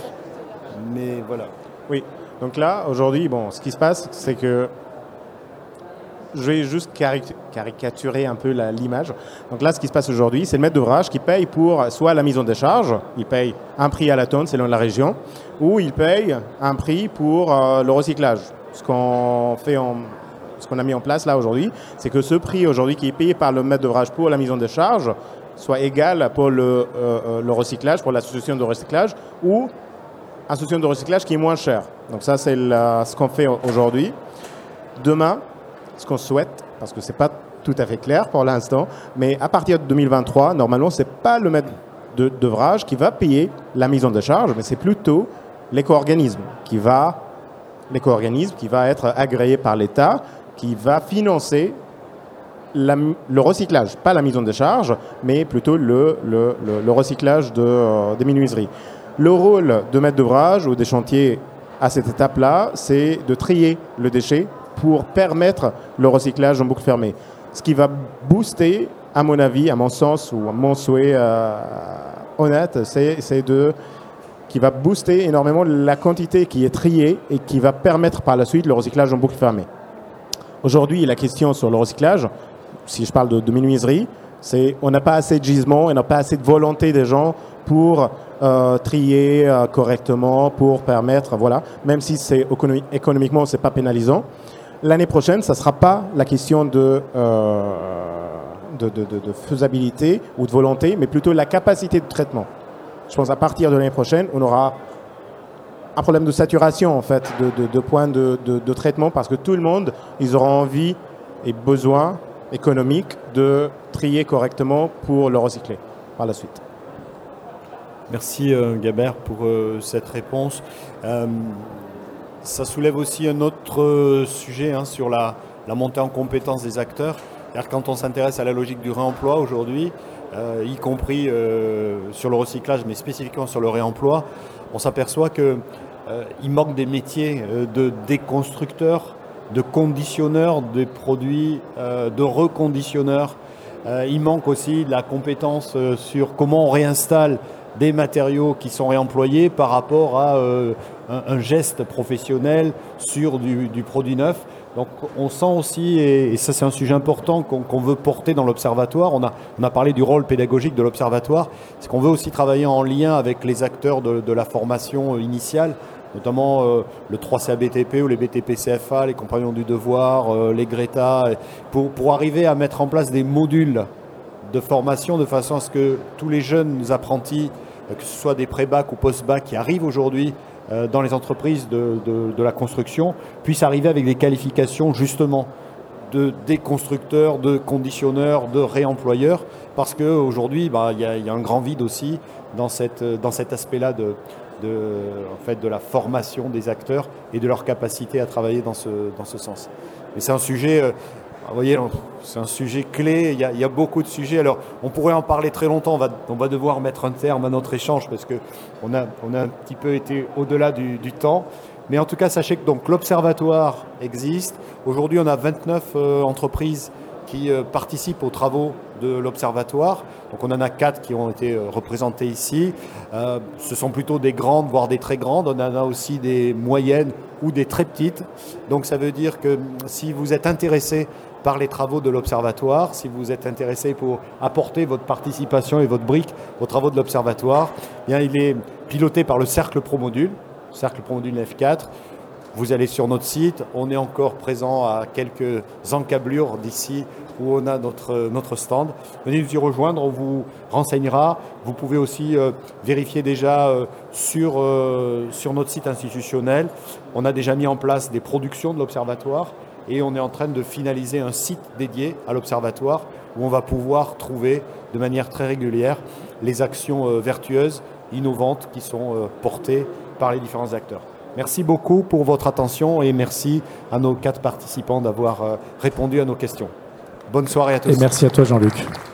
Mais voilà. Oui, donc là, aujourd'hui, ce qui se passe, c'est que je vais juste caricaturer un peu l'image. Donc là, ce qui se passe aujourd'hui, c'est le maître d'ouvrage qui paye pour soit la mise en décharge, il paye un prix à la tonne selon la région, ou il paye un prix pour le recyclage. Ce qu'on a mis en place là aujourd'hui, c'est que ce prix aujourd'hui qui est payé par le maître d'ouvrage pour la mise en décharge soit égal pour le recyclage, pour l'association de recyclage, ou association de recyclage qui est moins chère. Donc ça, c'est ce qu'on fait aujourd'hui. Demain, ce qu'on souhaite, parce que ce n'est pas tout à fait clair pour l'instant, mais à partir de 2023, normalement, ce n'est pas le maître d'ouvrage qui va payer la mise en décharge, mais c'est plutôt l'éco-organisme qui va être agréé par l'État, qui va financer le recyclage, pas la mise en décharge, mais plutôt le recyclage des menuiseries. Le rôle de maître d'ouvrage ou des chantiers à cette étape-là, c'est de trier le déchet pour permettre le recyclage en boucle fermée. Ce qui va booster, à mon avis, à mon sens ou à mon souhait honnête, qui va booster énormément la quantité qui est triée et qui va permettre par la suite le recyclage en boucle fermée. Aujourd'hui, la question sur le recyclage, si je parle de menuiserie, c'est on n'a pas assez de gisements, on n'a pas assez de volonté des gens pour trier correctement, pour permettre, voilà, même si c'est économiquement, c'est pas pénalisant. L'année prochaine, ça ne sera pas la question de faisabilité ou de volonté, mais plutôt la capacité de traitement. Je pense qu'à partir de l'année prochaine, on aura un problème de saturation en fait, de points de traitement, parce que tout le monde, ils auront envie et besoin économique de trier correctement pour le recycler par la suite. Merci Gabert pour cette réponse. Ça soulève aussi un autre sujet sur la montée en compétence des acteurs. C'est-à-dire quand on s'intéresse à la logique du réemploi aujourd'hui, y compris sur le recyclage, mais spécifiquement sur le réemploi, on s'aperçoit qu'il manque des métiers de déconstructeurs, de conditionneurs des produits, de reconditionneurs. Il manque aussi de la compétence sur comment on réinstalle des matériaux qui sont réemployés par rapport à un geste professionnel sur du produit neuf. Donc on sent aussi, et ça c'est un sujet important qu'on veut porter dans l'Observatoire, on a parlé du rôle pédagogique de l'Observatoire, c'est qu'on veut aussi travailler en lien avec les acteurs de la formation initiale, notamment le 3CA BTP ou les BTP CFA, les compagnons du devoir, les Greta, pour arriver à mettre en place des modules de formation de façon à ce que tous les jeunes apprentis, que ce soit des pré-bac ou post-bac qui arrivent aujourd'hui dans les entreprises de la construction, puissent arriver avec des qualifications justement de déconstructeurs, de conditionneurs, de réemployeurs, parce qu'aujourd'hui, il y a un grand vide aussi dans cet aspect-là de la formation des acteurs et de leur capacité à travailler dans ce sens. Et c'est un sujet... Vous voyez, c'est un sujet clé, il y a beaucoup de sujets. Alors, on pourrait en parler très longtemps, on va devoir mettre un terme à notre échange parce qu'on a un petit peu été au-delà du temps. Mais en tout cas, sachez que donc, l'Observatoire existe. Aujourd'hui, on a 29 entreprises qui participent aux travaux de l'Observatoire. Donc, on en a 4 qui ont été représentées ici. Ce sont plutôt des grandes, voire des très grandes. On en a aussi des moyennes ou des très petites. Donc, ça veut dire que si vous êtes intéressé par les travaux de l'Observatoire, si vous êtes intéressé pour apporter votre participation et votre brique aux travaux de l'Observatoire, bien, il est piloté par le Cercle Promodule F4. Vous allez sur notre site, on est encore présent à quelques encablures d'ici où on a notre stand. Venez nous y rejoindre, on vous renseignera. Vous pouvez aussi vérifier déjà sur notre site institutionnel. On a déjà mis en place des productions de l'Observatoire et on est en train de finaliser un site dédié à l'Observatoire où on va pouvoir trouver de manière très régulière les actions vertueuses, innovantes qui sont portées par les différents acteurs. Merci beaucoup pour votre attention et merci à nos 4 participants d'avoir répondu à nos questions. Bonne soirée à tous. Et merci à toi Jean-Luc.